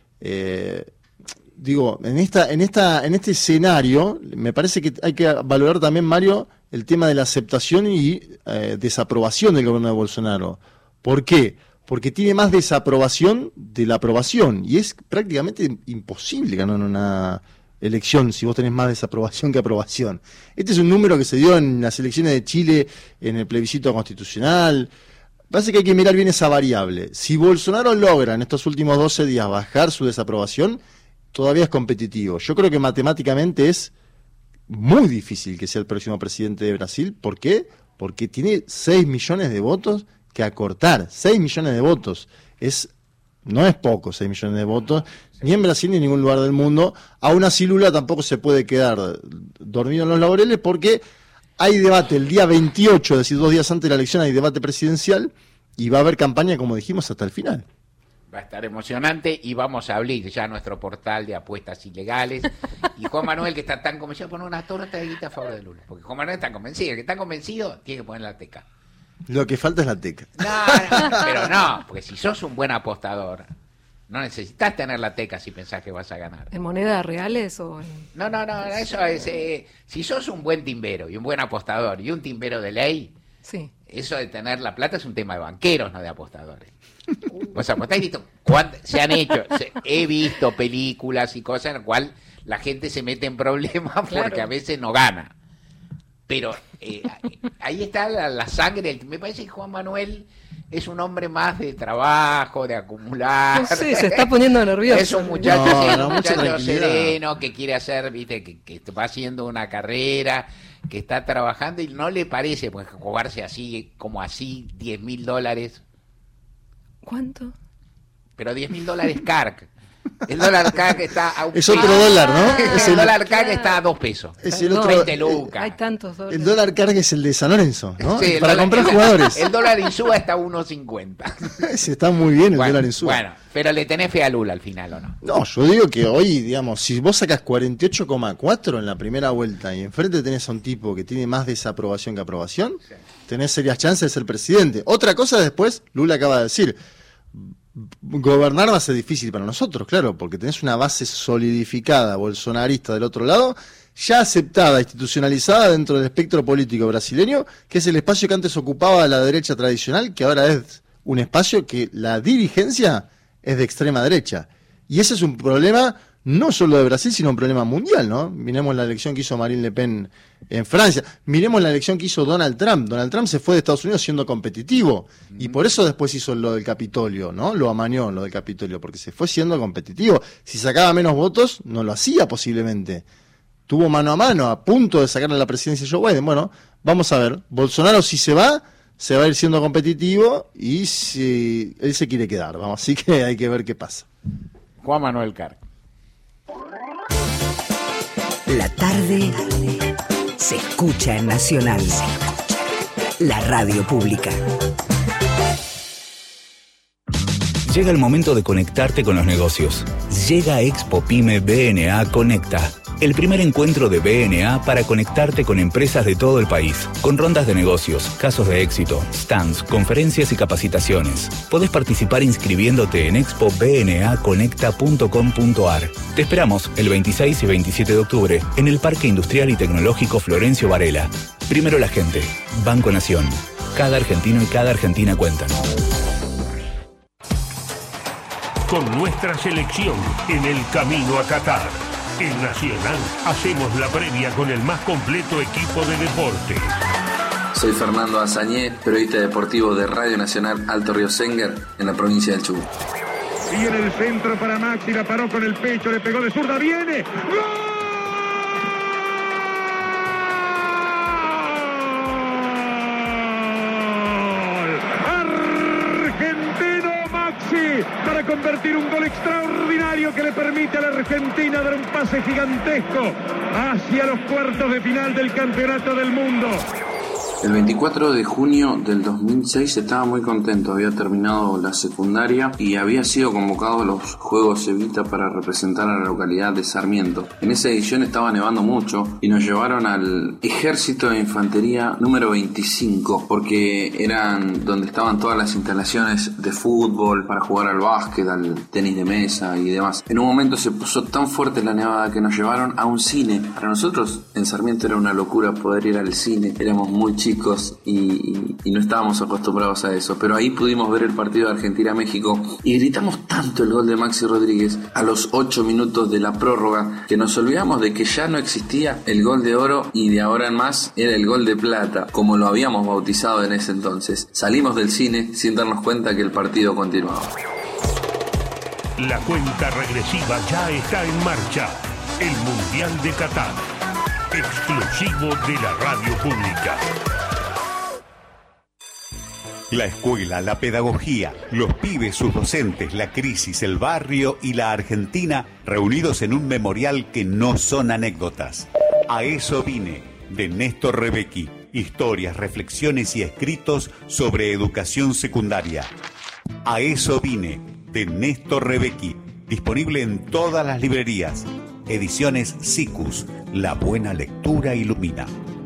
Eh, digo, en esta, en esta, en este escenario, me parece que hay que valorar también, Mario, el tema de la aceptación y eh, desaprobación del gobierno de Bolsonaro. ¿Por qué? Porque tiene más desaprobación de la aprobación, y es prácticamente imposible ganar una elección si vos tenés más desaprobación que aprobación. Este es un número que se dio en las elecciones de Chile, en el plebiscito constitucional. Parece que hay que mirar bien esa variable. Si Bolsonaro logra en estos últimos doce días bajar su desaprobación, todavía es competitivo. Yo creo que matemáticamente es muy difícil que sea el próximo presidente de Brasil. ¿Por qué? Porque tiene seis millones de votos que acortar. seis millones de votos. Es, no es poco, seis millones de votos, ni en Brasil ni en ningún lugar del mundo. Aún así Lula tampoco se puede quedar dormido en los laureles, porque hay debate el día veintiocho, es decir, dos días antes de la elección hay debate presidencial, y va a haber campaña, como dijimos, hasta el final. Va a estar emocionante, y vamos a abrir ya nuestro portal de apuestas ilegales. Y Juan Manuel, que está tan convencido, pone una torta de guita a favor de Lula. Porque Juan Manuel está convencido. El que está convencido tiene que poner la teca. Lo que falta es la teca. No, no, pero no, porque si sos un buen apostador, no necesitas tener la teca si pensás que vas a ganar. ¿En monedas reales o en...? No, no, no, eso es... Eh, si sos un buen timbero y un buen apostador y un timbero de ley, sí, eso de tener la plata es un tema de banqueros, no de apostadores. Vos apostáis, visto, ¿cuándo se han hecho? Se, he visto películas y cosas en las cuales la gente se mete en problemas porque Claro. a veces no gana. Pero eh, ahí está la, la sangre. Me parece que Juan Manuel es un hombre más de trabajo, de acumular. No sé, se está poniendo nervioso. Es un muchacho, No, sí, no, un mucha muchacho tranquilidad. sereno que quiere hacer, viste, que, que va haciendo una carrera, que está trabajando, y no le parece pues jugarse así, como así, diez mil dólares. ¿Cuánto? Pero diez mil dólares C A R C. El dólar C A R C está a un Es otro peso. dólar, ¿no? Es el el- dólar C A R C está a dos pesos. Es el No, otro, veinte lucas. Hay tantos dólares. el dólar carga es el de San Lorenzo, ¿no? Sí, el Para dólar- comprar el- jugadores. El dólar Insúa está a uno cincuenta. Ese está muy bien el Bueno, dólar en su. bueno, pero le tenés fe a Lula al final, ¿o no? No, yo digo que hoy, digamos, si vos sacas cuarenta y ocho coma cuatro en la primera vuelta y enfrente tenés a un tipo que tiene más desaprobación que aprobación, tenés serias chances de ser presidente. Otra cosa después, Lula acaba de decir, gobernar va a ser difícil para nosotros, claro, porque tenés una base solidificada bolsonarista del otro lado, ya aceptada, institucionalizada dentro del espectro político brasileño, que es el espacio que antes ocupaba la derecha tradicional, que ahora es un espacio que la dirigencia es de extrema derecha. Y ese es un problema no solo de Brasil, sino un problema mundial, ¿no? Miremos la elección que hizo Marine Le Pen en Francia, miremos la elección que hizo Donald Trump. Donald Trump se fue de Estados Unidos siendo competitivo, y por eso después hizo lo del Capitolio, ¿no? Lo amañó, lo del Capitolio, porque se fue siendo competitivo. Si sacaba menos votos, no lo hacía posiblemente. Tuvo mano a mano, a punto de sacarle la presidencia a Joe Biden. Bueno, vamos a ver. Bolsonaro, si se va, se va a ir siendo competitivo, y si él se quiere quedar, vamos, así que hay que ver qué pasa. Juan Manuel Carr. La tarde se escucha en Nacional, la radio pública. Llega el momento de conectarte con los negocios. Llega Expo Pyme B N A Conecta, el primer encuentro de B N A para conectarte con empresas de todo el país, con rondas de negocios, casos de éxito, stands, conferencias y capacitaciones. Podés participar inscribiéndote en expo b n a conecta punto com punto a r. Te esperamos el veintiséis y veintisiete de octubre en el Parque Industrial y Tecnológico Florencio Varela. Primero la gente, Banco Nación. Cada argentino y cada argentina cuentan. Con nuestra selección en el camino a Qatar. En Nacional hacemos la previa con el más completo equipo de deporte. Soy Fernando Azañé, periodista deportivo de Radio Nacional Alto Río Senguer, en la provincia del Chubut. Y en el centro para Maxi, la paró con el pecho, le pegó de zurda, viene. ¡Gol! Para convertir un gol extraordinario que le permite a la Argentina dar un pase gigantesco hacia los cuartos de final del Campeonato del Mundo. El veinticuatro de junio del dos mil seis estaba muy contento, había terminado la secundaria y había sido convocado a los Juegos Evita para representar a la localidad de Sarmiento. En esa edición estaba nevando mucho y nos llevaron al Ejército de Infantería número veinticinco, porque eran donde estaban todas las instalaciones de fútbol, para jugar al básquet, al tenis de mesa y demás. En un momento se puso tan fuerte la nevada que nos llevaron a un cine. Para nosotros en Sarmiento era una locura poder ir al cine, éramos muy chicos. chicos y, y, y no estábamos acostumbrados a eso, pero ahí pudimos ver el partido de Argentina-México y gritamos tanto el gol de Maxi Rodríguez a los ocho minutos de la prórroga que nos olvidamos de que ya no existía el gol de oro y de ahora en más era el gol de plata, como lo habíamos bautizado en ese entonces. Salimos del cine sin darnos cuenta que el partido continuaba. La cuenta regresiva ya está en marcha. El Mundial de Qatar, exclusivo de la radio pública. La escuela, la pedagogía, los pibes, sus docentes, la crisis, el barrio y la Argentina reunidos en un memorial que no son anécdotas. A eso vine, de Néstor Rebecki. Historias, reflexiones y escritos sobre educación secundaria. A eso vine, de Néstor Rebecki. Disponible en todas las librerías. Ediciones Sicus. La buena lectura ilumina.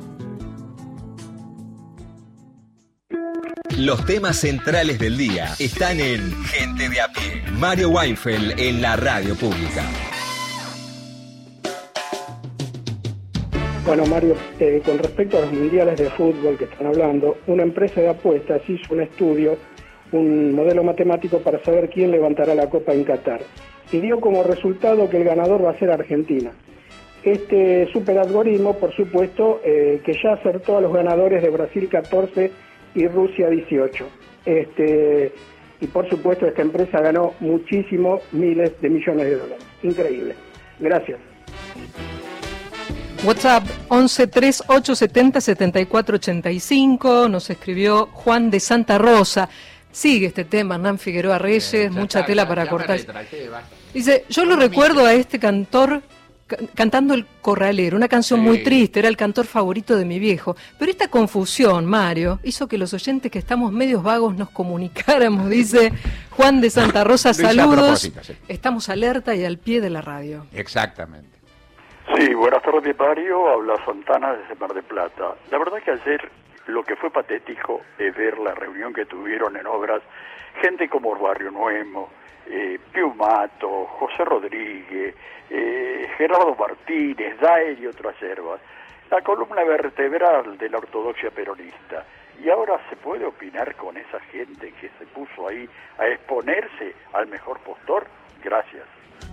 Los temas centrales del día están en Gente de a pie. Mario Weinfeld en la radio pública. Bueno, Mario, eh, con respecto a los mundiales de fútbol que están hablando, una empresa de apuestas hizo un estudio, un modelo matemático para saber quién levantará la copa en Qatar. Y dio como resultado que el ganador va a ser Argentina. Este superalgoritmo, por supuesto, eh, que ya acertó a los ganadores de Brasil catorce y Rusia dieciocho. Este, y por supuesto esta empresa ganó muchísimos miles de millones de dólares. Increíble. Gracias. WhatsApp once tres ocho setenta setenta y cuatro ochenta y cinco, nos escribió Juan de Santa Rosa. Sigue este tema, Hernán Figueroa Reyes, eh, mucha está, tela ya, para ya cortar. Retraté, dice, yo lo recuerdo a este cantor ca- cantando El Corralero, una canción sí. muy triste, era el cantor favorito de mi viejo. Pero esta confusión, Mario, hizo que los oyentes que estamos medios vagos nos comunicáramos, dice Juan de Santa Rosa, saludos. Sí. Estamos alerta y al pie de la radio. Exactamente. Sí, buenas tardes, Mario. Habla Santana desde Mar del Plata. La verdad que ayer lo que fue patético es ver la reunión que tuvieron en obras gente como Barrio Nuevo, eh, Piumato, José Rodríguez, eh, Gerardo Martínez, Daer y otras hierbas, la columna vertebral de la ortodoxia peronista. Y ahora se puede opinar con esa gente que se puso ahí a exponerse al mejor postor. Gracias.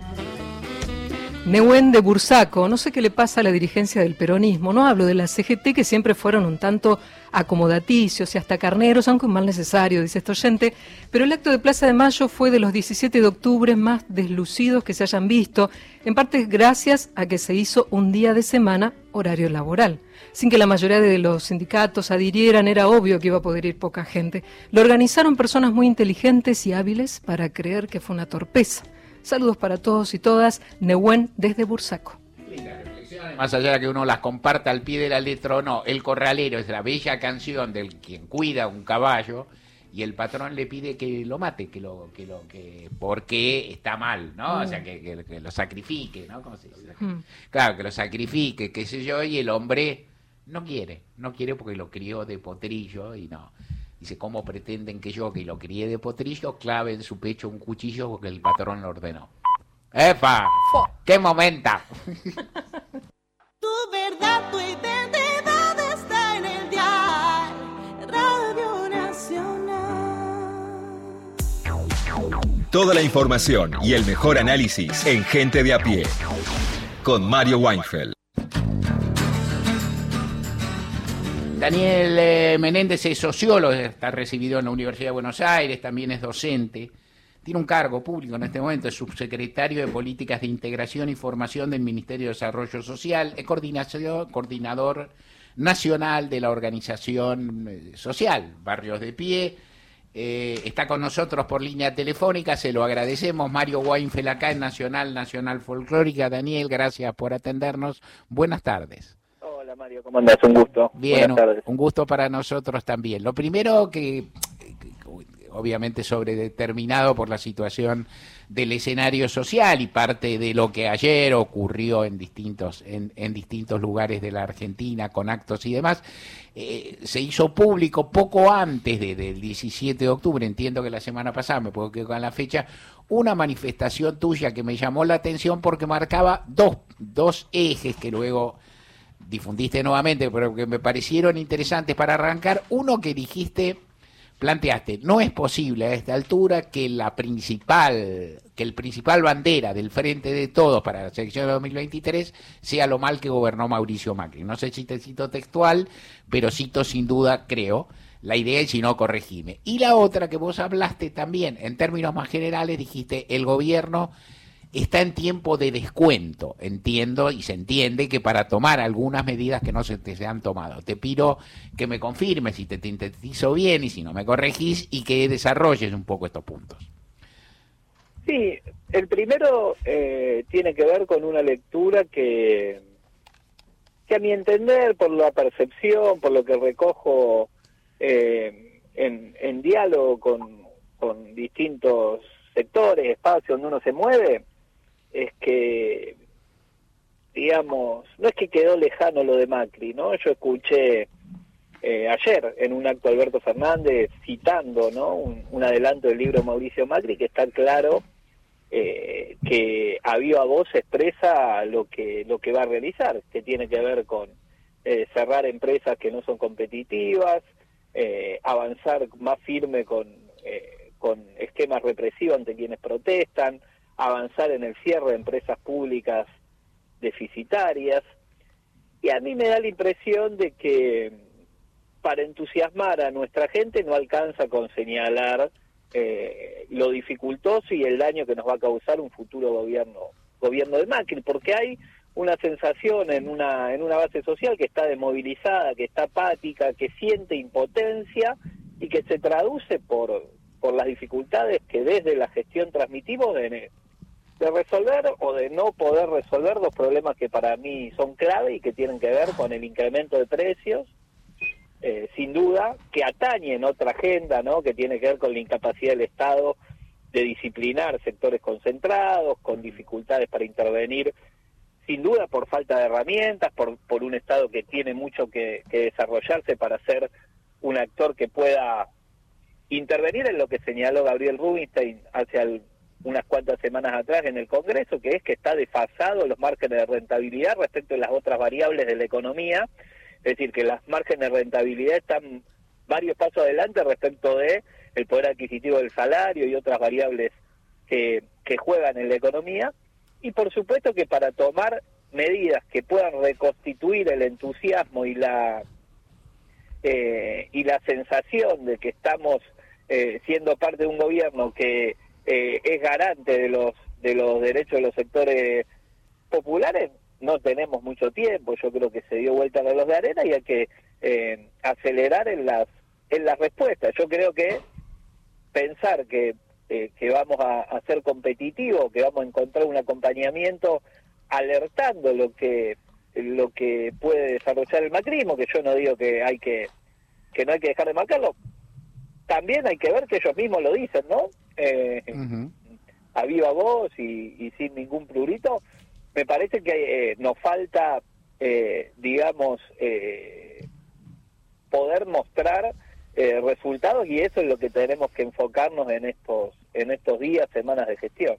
Nehuen de Bursaco, no sé qué le pasa a la dirigencia del peronismo, no hablo de la C G T, que siempre fueron un tanto acomodaticios y hasta carneros, aunque un mal necesario, dice este oyente, pero el acto de Plaza de Mayo fue de los diecisiete de octubre más deslucidos que se hayan visto, en parte gracias a que se hizo un día de semana horario laboral. Sin que la mayoría de los sindicatos adhirieran, era obvio que iba a poder ir poca gente. Lo organizaron personas muy inteligentes y hábiles para creer que fue una torpeza. Saludos para todos y todas, Nehuen desde Bursaco. Más allá de que uno las comparta al pie de la letra o no, El Corralero es la bella canción del quien cuida un caballo y el patrón le pide que lo mate, que lo que lo que porque está mal, ¿no? Mm. O sea, que, que, que lo sacrifique, ¿no? ¿Cómo se dice? Mm. Claro, que lo sacrifique, qué sé yo, y el hombre no quiere, no quiere porque lo crió de potrillo y no. Dice, ¿cómo pretenden que yo, que lo crié de potrillo, clave en su pecho un cuchillo porque el patrón lo ordenó? ¡Epa! ¡Qué momento! Tu verdad, tu identidad está en el dial Radio Nacional. Toda la información y el mejor análisis en Gente de a Pie. Con Mario Weinfeld. Daniel eh, Menéndez es sociólogo, está recibido en la Universidad de Buenos Aires, también es docente, tiene un cargo público en este momento, es subsecretario de Políticas de Integración y Formación del Ministerio de Desarrollo Social, es coordinación, coordinador nacional de la organización social Barrios de Pie, eh, está con nosotros por línea telefónica, se lo agradecemos, Mario Weinfeld acá en Nacional, Nacional Folclórica. Daniel, gracias por atendernos, buenas tardes. Hola Mario, ¿cómo andás? Un gusto. Bien, un, un gusto para nosotros también. Lo primero que, que, obviamente sobredeterminado por la situación del escenario social y parte de lo que ayer ocurrió en distintos, en, en distintos lugares de la Argentina con actos y demás, eh, se hizo público poco antes de, del diecisiete de octubre, entiendo que la semana pasada, me puedo quedar con la fecha, una manifestación tuya que me llamó la atención porque marcaba dos, dos ejes que luego difundiste nuevamente, pero que me parecieron interesantes para arrancar. Uno que dijiste, planteaste, no es posible a esta altura que la principal, que el principal bandera del Frente de Todos para las elecciones de dos mil veintitrés sea lo mal que gobernó Mauricio Macri. No sé si te cito textual, pero cito sin duda, creo, la idea y si no, corregime. Y la otra que vos hablaste también, en términos más generales, dijiste, el gobierno está en tiempo de descuento, entiendo y se entiende que para tomar algunas medidas que no se te se han tomado. Te pido que me confirmes si te sintetizo bien y si no me corregís y que desarrolles un poco estos puntos. Sí, el primero eh, tiene que ver con una lectura que, que a mi entender, por la percepción, por lo que recojo eh, en, en diálogo con, con distintos sectores, espacios donde uno se mueve, es que, digamos, no es que quedó lejano lo de Macri, ¿no? Yo escuché eh, ayer en un acto Alberto Fernández citando, ¿no? Un, un adelanto del libro Mauricio Macri que está claro eh, que a viva voz expresa lo que lo que va a realizar, que tiene que ver con eh, cerrar empresas que no son competitivas, eh, avanzar más firme con eh, con esquemas represivos ante quienes protestan, avanzar en el cierre de empresas públicas deficitarias, y a mí me da la impresión de que para entusiasmar a nuestra gente no alcanza con señalar eh, lo dificultoso y el daño que nos va a causar un futuro gobierno gobierno de Macri, porque hay una sensación en una en una base social que está desmovilizada, que está apática, que siente impotencia y que se traduce por por las dificultades que desde la gestión transmitimos de, de resolver o de no poder resolver dos problemas que para mí son clave y que tienen que ver con el incremento de precios, eh, sin duda, que atañen otra agenda, ¿no? Que tiene que ver con la incapacidad del Estado de disciplinar sectores concentrados, con dificultades para intervenir sin duda por falta de herramientas, por, por un Estado que tiene mucho que, que desarrollarse para ser un actor que pueda intervenir en lo que señaló Gabriel Rubinstein hace al, unas cuantas semanas atrás en el Congreso, que es que está desfasado los márgenes de rentabilidad respecto a las otras variables de la economía, es decir, que las márgenes de rentabilidad están varios pasos adelante respecto de el poder adquisitivo del salario y otras variables que, que juegan en la economía, y por supuesto que para tomar medidas que puedan reconstituir el entusiasmo y la eh, y la sensación de que estamos eh, siendo parte de un gobierno que eh, es garante de los de los derechos de los sectores populares, no tenemos mucho tiempo. Yo creo que se dio vuelta a los de arena y hay que eh, acelerar en las en las respuestas. Yo creo que pensar que eh, que vamos a, a ser competitivos, que vamos a encontrar un acompañamiento alertando lo que lo que puede desarrollar el macrismo, que yo no digo que hay que que no hay que dejar de marcarlo, también hay que ver que ellos mismos lo dicen, ¿no? Eh, uh-huh. A viva voz y, y sin ningún prurito. Me parece que eh, nos falta, eh, digamos, eh, poder mostrar eh, resultados, y eso es lo que tenemos que enfocarnos en estos en estos días, semanas de gestión.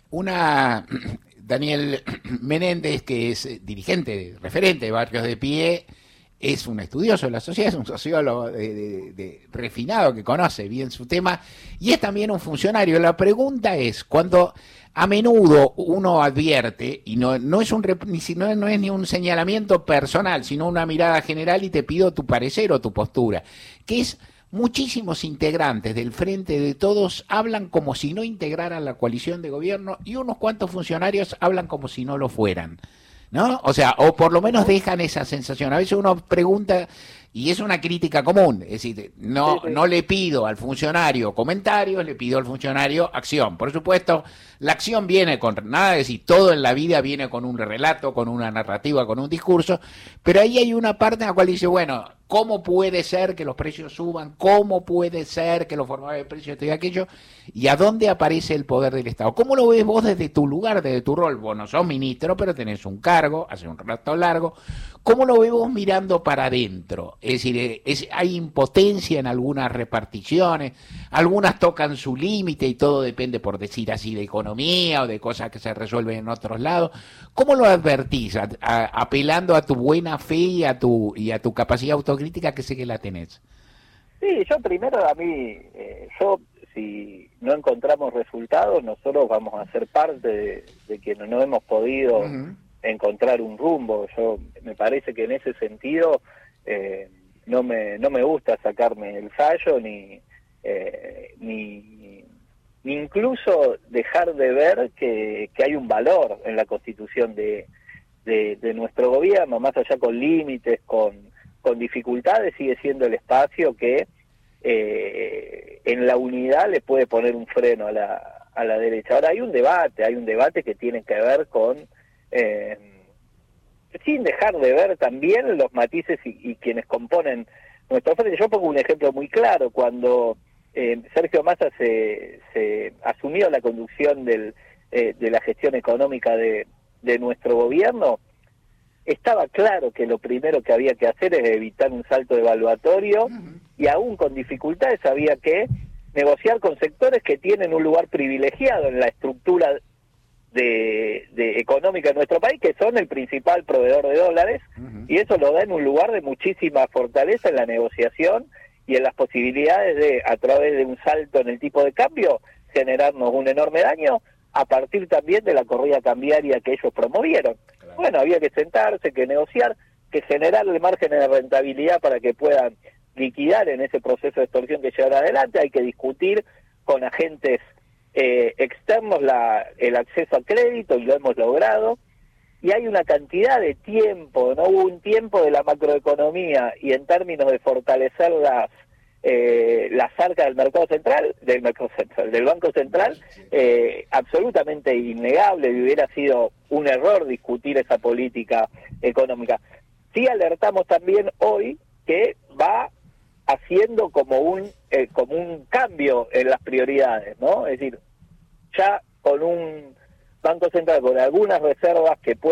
Una Daniel Menéndez, que es dirigente, referente de Barrios de Pie, es un estudioso de la sociedad, es un sociólogo de, de, de refinado que conoce bien su tema y es también un funcionario. La pregunta es, cuando a menudo uno advierte, y no, no, es, un, no, no es ni un señalamiento personal, sino una mirada general, y te pido tu parecer o tu postura, que es muchísimos integrantes del Frente de Todos hablan como si no integraran la coalición de gobierno y unos cuantos funcionarios hablan como si no lo fueran, ¿no? O sea, o por lo menos dejan esa sensación. A veces uno pregunta, y es una crítica común, es decir, no, sí, sí. no le pido al funcionario comentarios, le pido al funcionario acción. Por supuesto, la acción viene con nada, es decir, todo en la vida viene con un relato, con una narrativa, con un discurso, pero ahí hay una parte en la cual dice, bueno, ¿cómo puede ser que los precios suban? ¿Cómo puede ser que los formadores de precios esto y aquello? ¿Y a dónde aparece el poder del Estado? ¿Cómo lo ves vos desde tu lugar, desde tu rol? Vos no sos ministro, pero tenés un cargo, hace un rato largo. ¿Cómo lo ves vos mirando para adentro? Es decir, es, hay impotencia en algunas reparticiones, algunas tocan su límite y todo depende, por decir así, de economía o de cosas que se resuelven en otros lados. ¿Cómo lo advertís? A, a, apelando a tu buena fe y a tu, y a tu capacidad autocrítica, que sé que la tenés. Sí, yo primero, a mí, eh, yo si no encontramos resultados, nosotros vamos a ser parte de, de que no, no hemos podido uh-huh. encontrar un rumbo. Yo me parece que en ese sentido eh, no me no me gusta sacarme el fallo ni eh, ni, ni incluso dejar de ver que, que hay un valor en la constitución de, de, de nuestro gobierno, más allá con límites, con, con dificultades, sigue siendo el espacio que eh, en la unidad le puede poner un freno a la, a la derecha. Ahora hay un debate, hay un debate que tiene que ver con eh, sin dejar de ver también los matices y, y quienes componen nuestro frente. Yo pongo un ejemplo muy claro. Cuando eh, Sergio Massa se, se asumió la conducción del, eh, de la gestión económica de, de nuestro gobierno, estaba claro que lo primero que había que hacer es evitar un salto evaluatorio, uh-huh. y aún con dificultades había que negociar con sectores que tienen un lugar privilegiado en la estructura de, de económica de nuestro país, que son el principal proveedor de dólares, uh-huh. y eso lo da en un lugar de muchísima fortaleza en la negociación y en las posibilidades de, a través de un salto en el tipo de cambio, generarnos un enorme daño a partir también de la corrida cambiaria que ellos promovieron. Claro. Bueno, había que sentarse, que negociar, que generarle márgenes de rentabilidad para que puedan liquidar en ese proceso de extorsión que llevan adelante. Hay que discutir con agentes eh, externos la, el acceso a crédito, y lo hemos logrado. Y hay una cantidad de tiempo, no hubo un tiempo de la macroeconomía y en términos de fortalecer las eh, las arcas del mercado central, del mercado central, del Banco Central, eh, absolutamente innegable, y hubiera sido un error discutir esa política económica. Sí alertamos también hoy que va haciendo como un eh, como un cambio en las prioridades, ¿no? Es decir, ya con un Banco Central con algunas reservas que puede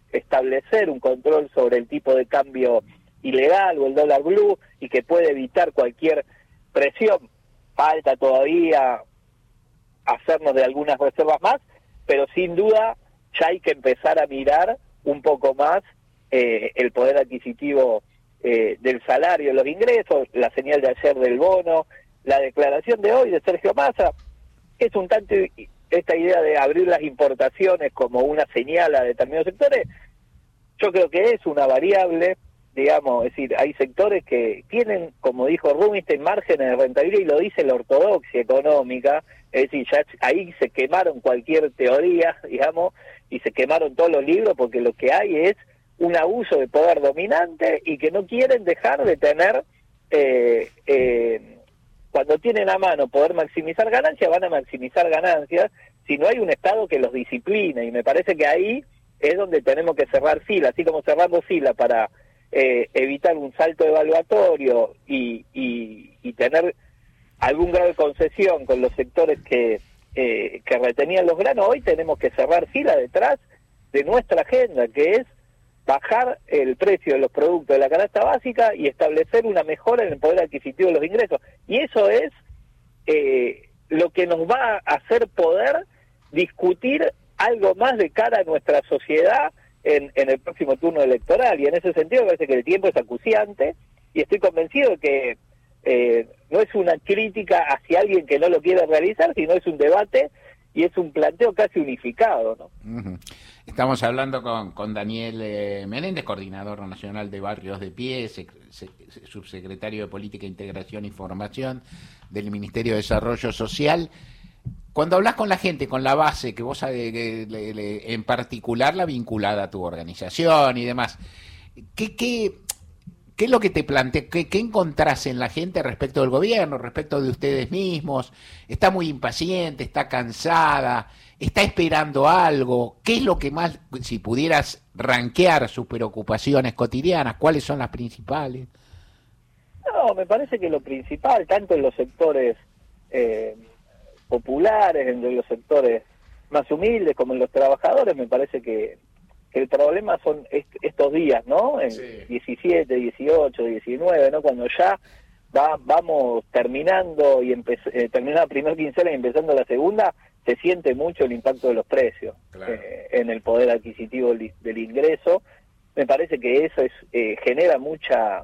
establecer un control sobre el tipo de cambio ilegal o el dólar blue y que puede evitar cualquier presión. Falta todavía hacernos de algunas reservas más, pero sin duda ya hay que empezar a mirar un poco más eh, el poder adquisitivo eh, del salario, los ingresos, la señal de ayer del bono, la declaración de hoy de Sergio Massa, es un tanto esta idea de abrir las importaciones como una señal a determinados sectores. Yo creo que es una variable, digamos, es decir, hay sectores que tienen, como dijo Rubinstein, márgenes de rentabilidad, y lo dice la ortodoxia económica, es decir, ya ahí se quemaron cualquier teoría, digamos, y se quemaron todos los libros, porque lo que hay es un abuso de poder dominante y que no quieren dejar de tener, eh, eh, cuando tienen a mano poder maximizar ganancias, van a maximizar ganancias si no hay un Estado que los discipline, y me parece que ahí es donde tenemos que cerrar fila, así como cerramos fila para eh, evitar un salto evaluatorio y, y, y tener algún grado de concesión con los sectores que, eh, que retenían los granos. Hoy tenemos que cerrar fila detrás de nuestra agenda, que es bajar el precio de los productos de la canasta básica y establecer una mejora en el poder adquisitivo de los ingresos. Y eso es eh, lo que nos va a hacer poder discutir algo más de cara a nuestra sociedad en, en el próximo turno electoral. Y en ese sentido me parece que el tiempo es acuciante y estoy convencido de que eh, no es una crítica hacia alguien que no lo quiera realizar, sino es un debate y es un planteo casi unificado, ¿no? Uh-huh. Estamos hablando con, con Daniel eh, Menéndez, coordinador nacional de Barrios de Pie, sec, sec, subsecretario de Política, Integración y Formación del Ministerio de Desarrollo Social. Cuando hablas con la gente, con la base, que vos sabés, que, le, le, en particular la vinculada a tu organización y demás, ¿qué, qué, qué es lo que te plantea? ¿Qué, ¿Qué encontrás en la gente respecto del gobierno, respecto de ustedes mismos? ¿Está muy impaciente, está cansada, está esperando algo? ¿Qué es lo que más, si pudieras rankear sus preocupaciones cotidianas, cuáles son las principales? No, me parece que lo principal, tanto en los sectores eh, populares, en los sectores más humildes como en los trabajadores, me parece que, que el problema son est estos días, ¿no? En sí. diecisiete, dieciocho, diecinueve, ¿no? Cuando ya va, vamos terminando y eh, terminando la primera quincena y empezando la segunda, se siente mucho el impacto de los precios claro. eh, en el poder adquisitivo del, del ingreso. Me parece que eso es eh, genera mucha...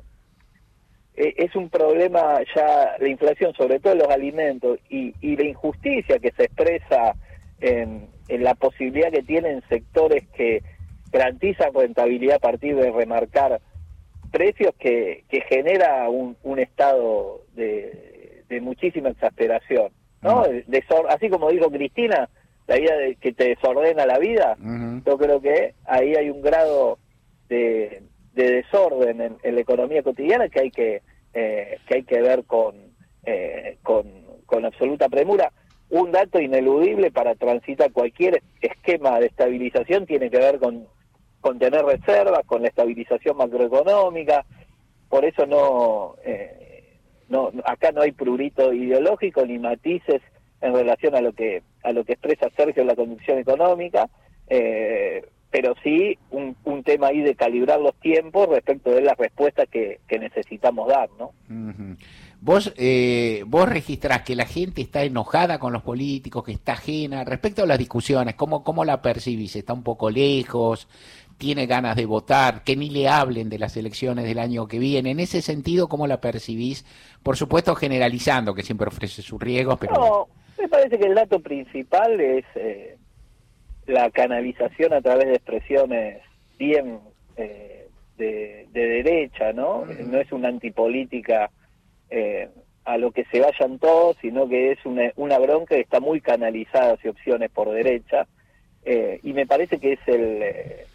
es un problema ya la inflación, sobre todo en los alimentos, y, y la injusticia que se expresa en, en la posibilidad que tienen sectores que garantizan rentabilidad a partir de remarcar precios, que, que genera un, un estado de, de muchísima exasperación, ¿no? Uh-huh. Desor, así como dijo Cristina, la vida de, que te desordena la vida, uh-huh. Yo creo que ahí hay un grado de... de desorden en, en la economía cotidiana que hay que eh, que hay que ver con, eh, con con absoluta premura. Un dato ineludible para transitar cualquier esquema de estabilización tiene que ver con, con tener reservas, con la estabilización macroeconómica. Por eso no, eh, no acá no hay prurito ideológico ni matices en relación a lo que a lo que expresa Sergio en la conducción económica. Eh, pero sí un, un tema ahí de calibrar los tiempos respecto de las respuestas que, que necesitamos dar, ¿no? Uh-huh. Vos eh, vos registrás que la gente está enojada con los políticos, que está ajena. Respecto a las discusiones, ¿cómo, cómo la percibís? ¿Está un poco lejos? ¿Tiene ganas de votar? Que ni le hablen de las elecciones del año que viene. En ese sentido, ¿cómo la percibís? Por supuesto, generalizando, que siempre ofrece sus riesgos, pero... No, me parece que el dato principal es... Eh, la canalización a través de expresiones bien eh, de, de derecha, ¿no? Uh-huh. No es una antipolítica eh, a lo que se vayan todos, sino que es una, una bronca que está muy canalizada hacia opciones por derecha, eh, y me parece que es el eh,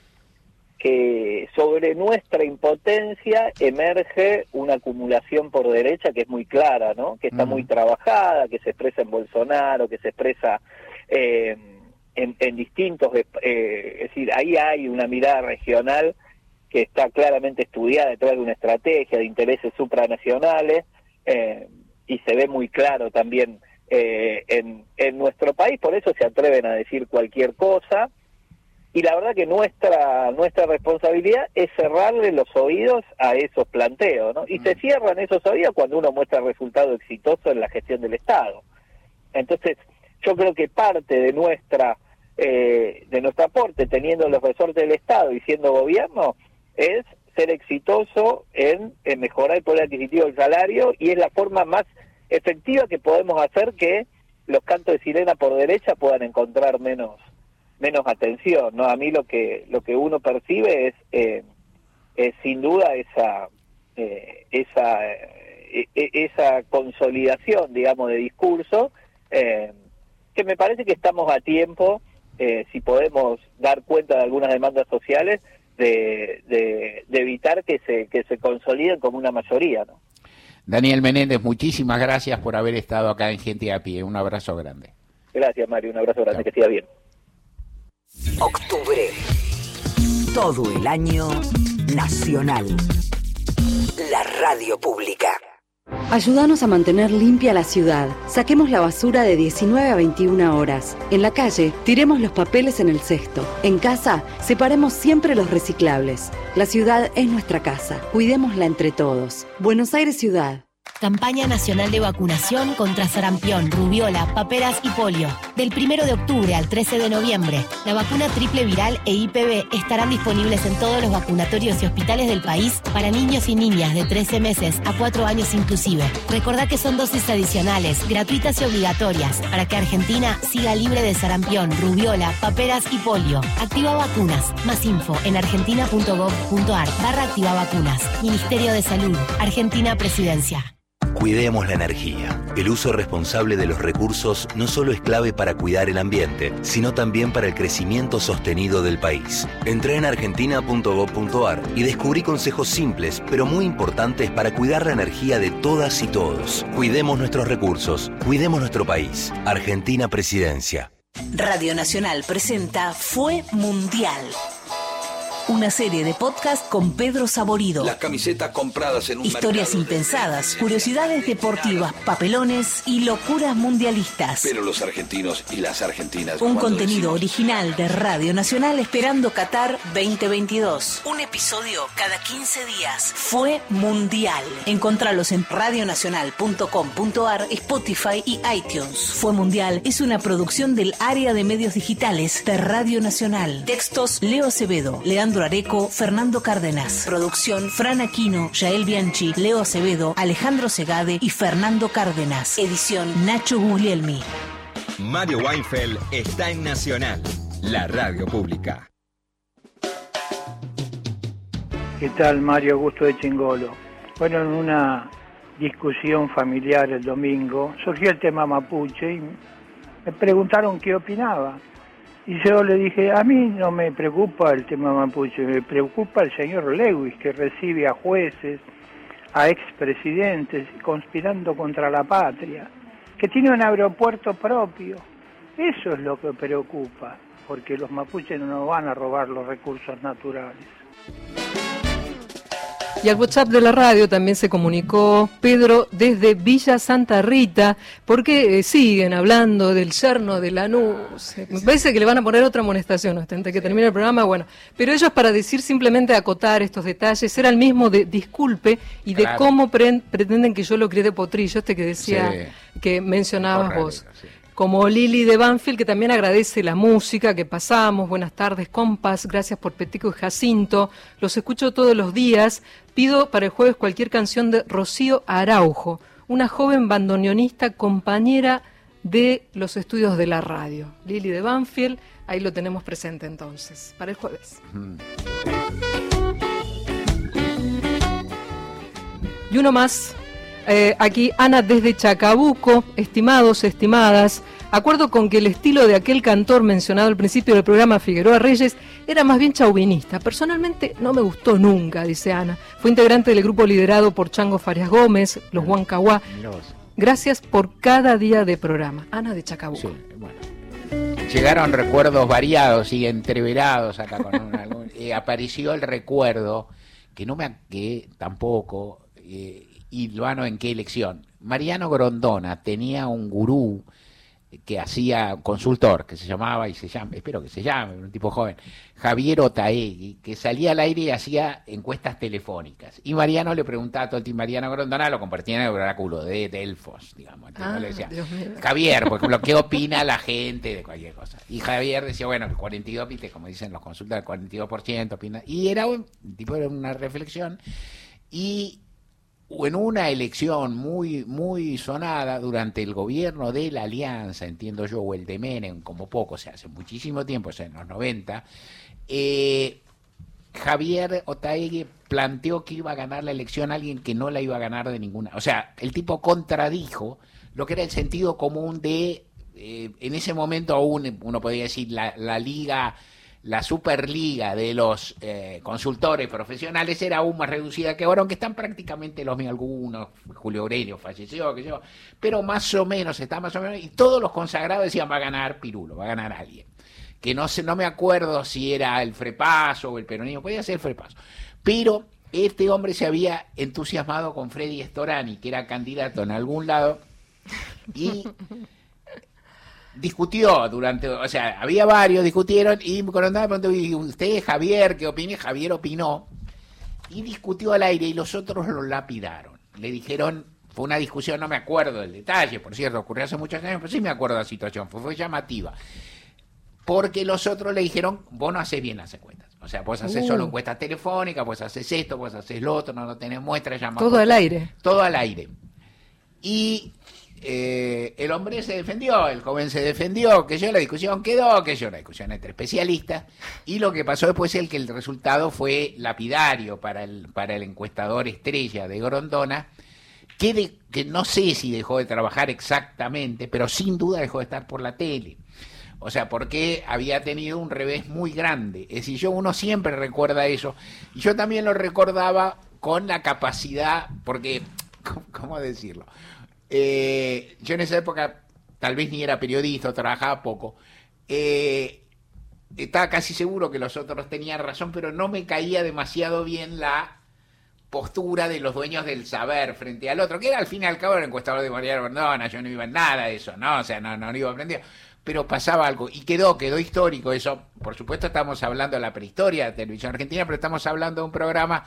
que sobre nuestra impotencia emerge una acumulación por derecha que es muy clara, ¿no? Que está uh-huh. muy trabajada, que se expresa en Bolsonaro, que se expresa... Eh, En, en distintos, eh, es decir, ahí hay una mirada regional que está claramente estudiada detrás de una estrategia de intereses supranacionales, eh, y se ve muy claro también eh, en, en nuestro país, por eso se atreven a decir cualquier cosa, y la verdad que nuestra nuestra responsabilidad es cerrarle los oídos a esos planteos, ¿no? Y mm. se cierran esos oídos cuando uno muestra resultado exitoso en la gestión del Estado. Entonces, yo creo que parte de nuestra eh, de nuestro aporte, teniendo los resortes del Estado y siendo gobierno, es ser exitoso en, en mejorar el poder adquisitivo del salario, y es la forma más efectiva que podemos hacer que los cantos de sirena por derecha puedan encontrar menos menos atención, ¿no? A mí lo que lo que uno percibe es, eh, es sin duda esa eh, esa eh, esa consolidación, digamos, de discurso, eh, que me parece que estamos a tiempo, eh, si podemos dar cuenta de algunas demandas sociales, de, de, de evitar que se que se consoliden como una mayoría, ¿no? Daniel Menéndez, muchísimas gracias por haber estado acá en Gente a Pie. Un abrazo grande. Gracias, Mario. Un abrazo grande. Chao. Que siga bien. Octubre. Todo el año nacional. La radio pública. Ayúdanos a mantener limpia la ciudad. Saquemos la basura de diecinueve a veintiuna horas. En la calle, tiremos los papeles en el cesto. En casa, separemos siempre los reciclables. La ciudad es nuestra casa. Cuidémosla entre todos. Buenos Aires Ciudad. Campaña nacional de vacunación contra sarampión, rubiola, paperas y polio. Del primero de octubre al trece de noviembre, la vacuna triple viral e I P V estarán disponibles en todos los vacunatorios y hospitales del país para niños y niñas de trece meses a cuatro años inclusive. Recordá que son dosis adicionales, gratuitas y obligatorias, para que Argentina siga libre de sarampión, rubiola, paperas y polio. Activa Vacunas. Más info en argentina.gov.ar barra activa vacunas. Ministerio de Salud. Argentina Presidencia. Cuidemos la energía. El uso responsable de los recursos no solo es clave para cuidar el ambiente, sino también para el crecimiento sostenido del país. Entrá en argentina punto gov punto ar y descubrí consejos simples, pero muy importantes para cuidar la energía de todas y todos. Cuidemos nuestros recursos, cuidemos nuestro país. Argentina Presidencia. Radio Nacional presenta Fue Mundial. Una serie de podcast con Pedro Saborido. Las camisetas compradas en un Historias impensadas, curiosidades deportivas, papelones y locuras mundialistas. Pero los argentinos y las argentinas... Un contenido decimos... original de Radio Nacional esperando Qatar veinte veintidós. Un episodio cada quince días. Fue Mundial. Encontralos en radio nacional punto com punto ar, Spotify y iTunes. Fue Mundial es una producción del área de medios digitales de Radio Nacional. Textos: Leo Acevedo, Leandro Areco, Fernando Cárdenas. Producción: Fran Aquino, Yael Bianchi, Leo Acevedo, Alejandro Segade y Fernando Cárdenas. Edición: Nacho Guglielmi. Mario Weinfeld está en Nacional, la radio pública. ¿Qué tal, Mario? Augusto de Chingolo. Bueno, en una discusión familiar el domingo surgió el tema mapuche y me preguntaron qué opinaba. Y yo le dije, a mí no me preocupa el tema mapuche, me preocupa el señor Lewis, que recibe a jueces, a expresidentes, conspirando contra la patria, que tiene un aeropuerto propio. Eso es lo que preocupa, porque los mapuches no nos van a robar los recursos naturales. Y al WhatsApp de la radio también se comunicó Pedro desde Villa Santa Rita, porque eh, siguen hablando del yerno de Lanús. Me parece que le van a poner otra amonestación antes de que termine el programa, bueno. Pero ellos, para decir, simplemente acotar estos detalles, era el mismo de disculpe y de claro. cómo pre- pretenden que yo lo críe de potrillo, este que decía, sí. que mencionabas Correcto, vos. Sí. Como Lili de Banfield, que también agradece la música que pasamos. Buenas tardes, compas. Gracias por Petico y Jacinto. Los escucho todos los días. Pido para el jueves cualquier canción de Rocío Araujo, una joven bandoneonista, compañera de los estudios de la radio. Lili de Banfield, ahí lo tenemos presente entonces, para el jueves. Mm. Y uno más. Eh, aquí Ana desde Chacabuco. Estimados, estimadas, acuerdo con que el estilo de aquel cantor mencionado al principio del programa, Figueroa Reyes, era más bien chauvinista. Personalmente no me gustó nunca, dice Ana. Fue integrante del grupo liderado por Chango Farias Gómez, los Huancahuá. Gracias por cada día de programa. Ana de Chacabuco. Sí, bueno. Llegaron recuerdos variados y entreverados acá con una, eh, apareció el recuerdo que no me que tampoco eh, y lo ano en qué elección. Mariano Grondona tenía un gurú que hacía consultor, que se llamaba y se llama, espero que se llame, un tipo joven, Javier Otaegui, que salía al aire y hacía encuestas telefónicas. Y Mariano le preguntaba todo el tiempo, Mariano Grondona lo convertía en el oráculo de Delfos, digamos. Entonces Ah, le decía, Dios mío. Javier, por ejemplo, ¿qué opina la gente de cualquier cosa? Y Javier decía, bueno, el cuarenta y dos, viste, como dicen los consultas, el cuarenta y dos por ciento opina. Y era un tipo, era una reflexión. Y en una elección muy muy sonada durante el gobierno de la Alianza, entiendo yo, o el de Menem, como poco, o sea, hace muchísimo tiempo, o sea, en los noventa, eh, Javier Otaegui planteó que iba a ganar la elección alguien que no la iba a ganar de ninguna. O sea, el tipo contradijo lo que era el sentido común de, eh, en ese momento aún uno podría decir, la, la liga... la Superliga de los eh, consultores profesionales era aún más reducida que ahora, aunque están prácticamente los mismos, algunos, Julio Aurelio falleció, que yo, pero más o menos, está más o menos, y todos los consagrados decían, va a ganar Pirulo, va a ganar alguien, que no sé, no me acuerdo si era el Frepaso o el peronismo, podía ser el Frepaso, pero este hombre se había entusiasmado con Freddy Storani, que era candidato en algún lado, y... discutió durante, o sea, había varios, discutieron, y Grondona preguntó, ¿y usted, Javier, qué opina? Javier opinó, y discutió al aire, y los otros lo lapidaron. Le dijeron, fue una discusión, no me acuerdo del detalle, por cierto, ocurrió hace muchos años, pero sí me acuerdo de la situación, fue, fue llamativa. Porque los otros le dijeron, vos no haces bien las encuestas. O sea, vos haces Uh. solo encuestas telefónicas, vos haces esto, vos haces lo otro, no, no tenés muestras, llama Todo al aire. Todo al aire. Y... Eh, el hombre se defendió, el joven se defendió, que yo la discusión quedó, que yo la discusión entre especialistas, y lo que pasó después es que el resultado fue lapidario para el, para el encuestador estrella de Grondona, que, de, que no sé si dejó de trabajar exactamente, pero sin duda dejó de estar por la tele. O sea, porque había tenido un revés muy grande. Es decir, yo uno siempre recuerda eso, y yo también lo recordaba con la capacidad, porque, ¿cómo decirlo? Eh, yo en esa época tal vez ni era periodista o trabajaba poco, eh, estaba casi seguro que los otros tenían razón, pero no me caía demasiado bien la postura de los dueños del saber frente al otro, que era al fin y al cabo el encuestador de Mariano Grondona. Yo no iba en nada de eso, ¿no? O sea, no, no, no iba aprendido, pero pasaba algo, y quedó, quedó histórico eso. Por supuesto estamos hablando de la prehistoria de Televisión Argentina, pero estamos hablando de un programa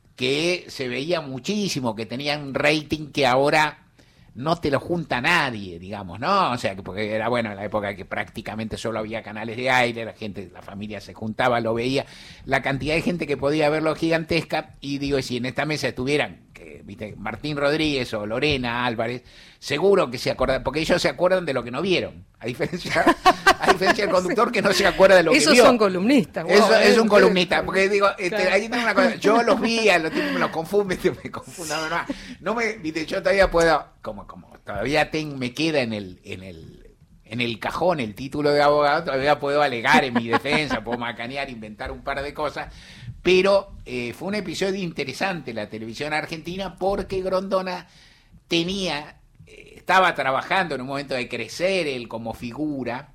que se veía muchísimo, que tenía un rating que ahora... no te lo junta nadie, digamos, ¿no? O sea, que porque era, bueno, en la época que prácticamente solo había canales de aire, la gente, la familia se juntaba, lo veía, la cantidad de gente que podía verlo gigantesca, y digo, si en esta mesa estuvieran, que, viste, Martín Rodríguez o Lorena Álvarez, seguro que se acuerdan, porque ellos se acuerdan de lo que no vieron, a diferencia, a diferencia del conductor que no se acuerda de lo Esos que vio. son columnistas. Wow, Eso es eh, un columnista, porque digo, este, claro. ahí tengo una cosa, yo los vi, a los tipos me los confundo, me confundo, no, no, no me, viste, yo todavía puedo, como, como todavía ten, me queda en el, en el, en el cajón el título de abogado, todavía puedo alegar en mi defensa, puedo macanear, inventar un par de cosas, pero eh, fue un episodio interesante la televisión argentina, porque Grondona tenía, eh, estaba trabajando en un momento de crecer él como figura,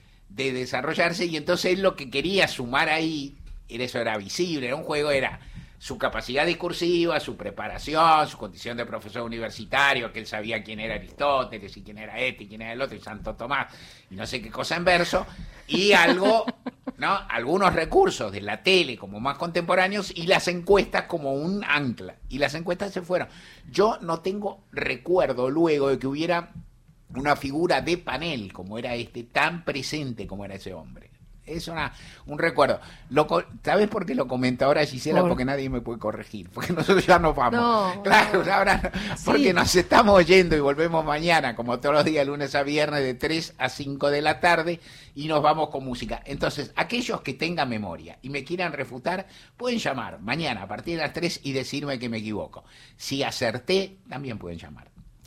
de desarrollarse, y entonces él lo que quería sumar ahí, era, eso era visible, era un juego, era su capacidad discursiva, su preparación, su condición de profesor universitario, que él sabía quién era Aristóteles y quién era este y quién era el otro y Santo Tomás y no sé qué cosa en verso, y algo, ¿no? Algunos recursos de la tele como más contemporáneos, y las encuestas como un ancla, y las encuestas se fueron. Yo no tengo recuerdo luego de que hubiera una figura de panel como era este, tan presente como era ese hombre. Es una, un recuerdo. Lo, ¿Sabes por qué lo comenta ahora Gisela? ¿Por? Porque nadie me puede corregir, porque nosotros ya nos vamos. No, claro, no. ahora, porque Sí. nos estamos oyendo y volvemos mañana, como todos los días, lunes a viernes, de tres a cinco de la tarde, y nos vamos con música. Entonces, aquellos que tengan memoria y me quieran refutar, pueden llamar mañana a partir de las tres y decirme que me equivoco. Si acerté, también pueden llamar.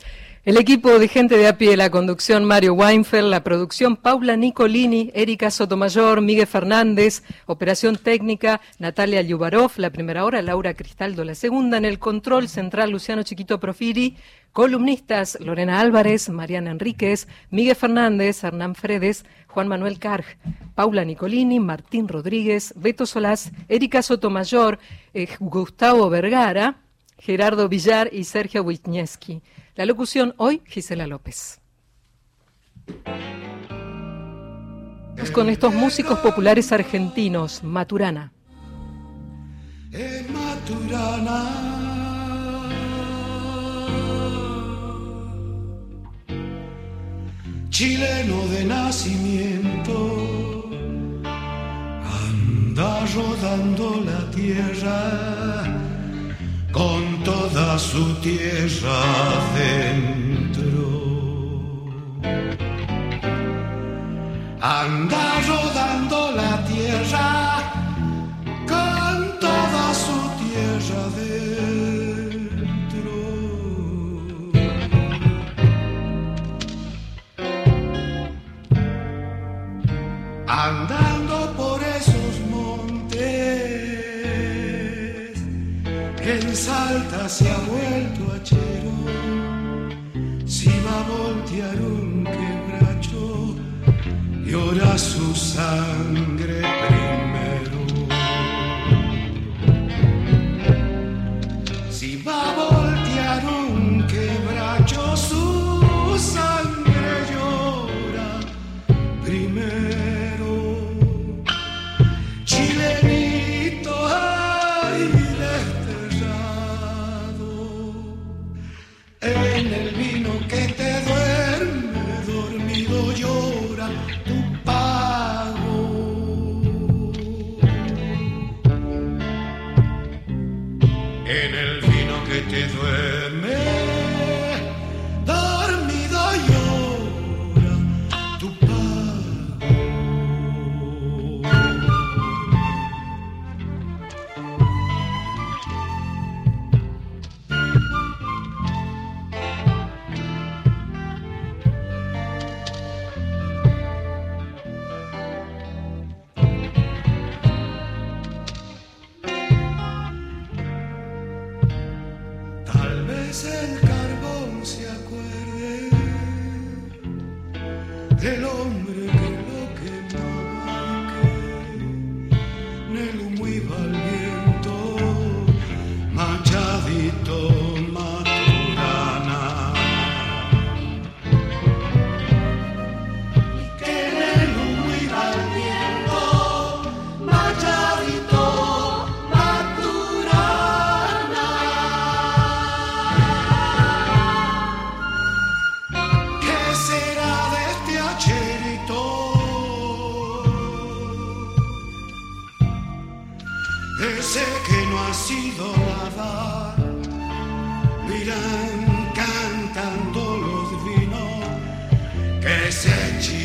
El equipo de gente de a pie, la conducción Mario Weinfeld, la producción Paula Nicolini, Erika Sotomayor, Miguel Fernández, operación técnica Natalia Yubarov, la primera hora Laura Cristaldo, la segunda, en el control central Luciano Chiquito Profiri, columnistas Lorena Álvarez, Mariana Enríquez, Miguel Fernández, Hernán Fredes, Juan Manuel Carg, Paula Nicolini, Martín Rodríguez, Beto Solás, Erika Sotomayor, eh, Gustavo Vergara, Gerardo Villar y Sergio Wisniewski. La locución hoy, Gisela López. Con estos músicos populares argentinos, Maturana. En Maturana, chileno de nacimiento, anda rodando la tierra con toda su tierra dentro. Anda rodando la tierra con toda su tierra dentro. Andando por esos montes, en Salta se ha vuelto hachero, si va a voltear un quebracho, llora su sangre primero. Si va a voltear un quebracho, su sangre llora primero. Chilenito, ay, desterrado, en el vino que te duerme dormido llora tu pago. En el vino que te duerme dormido llora tu pago. Tal vez el carbón se acuerde del hombre que lo quemaba, que en el humo iba al viento, Machadito Maturana. Que en el humo iba al viento, Machadito Maturana. ¿Qué será de este hacherito? Ese que no ha sido nada, miran cantando los vinos que se echan.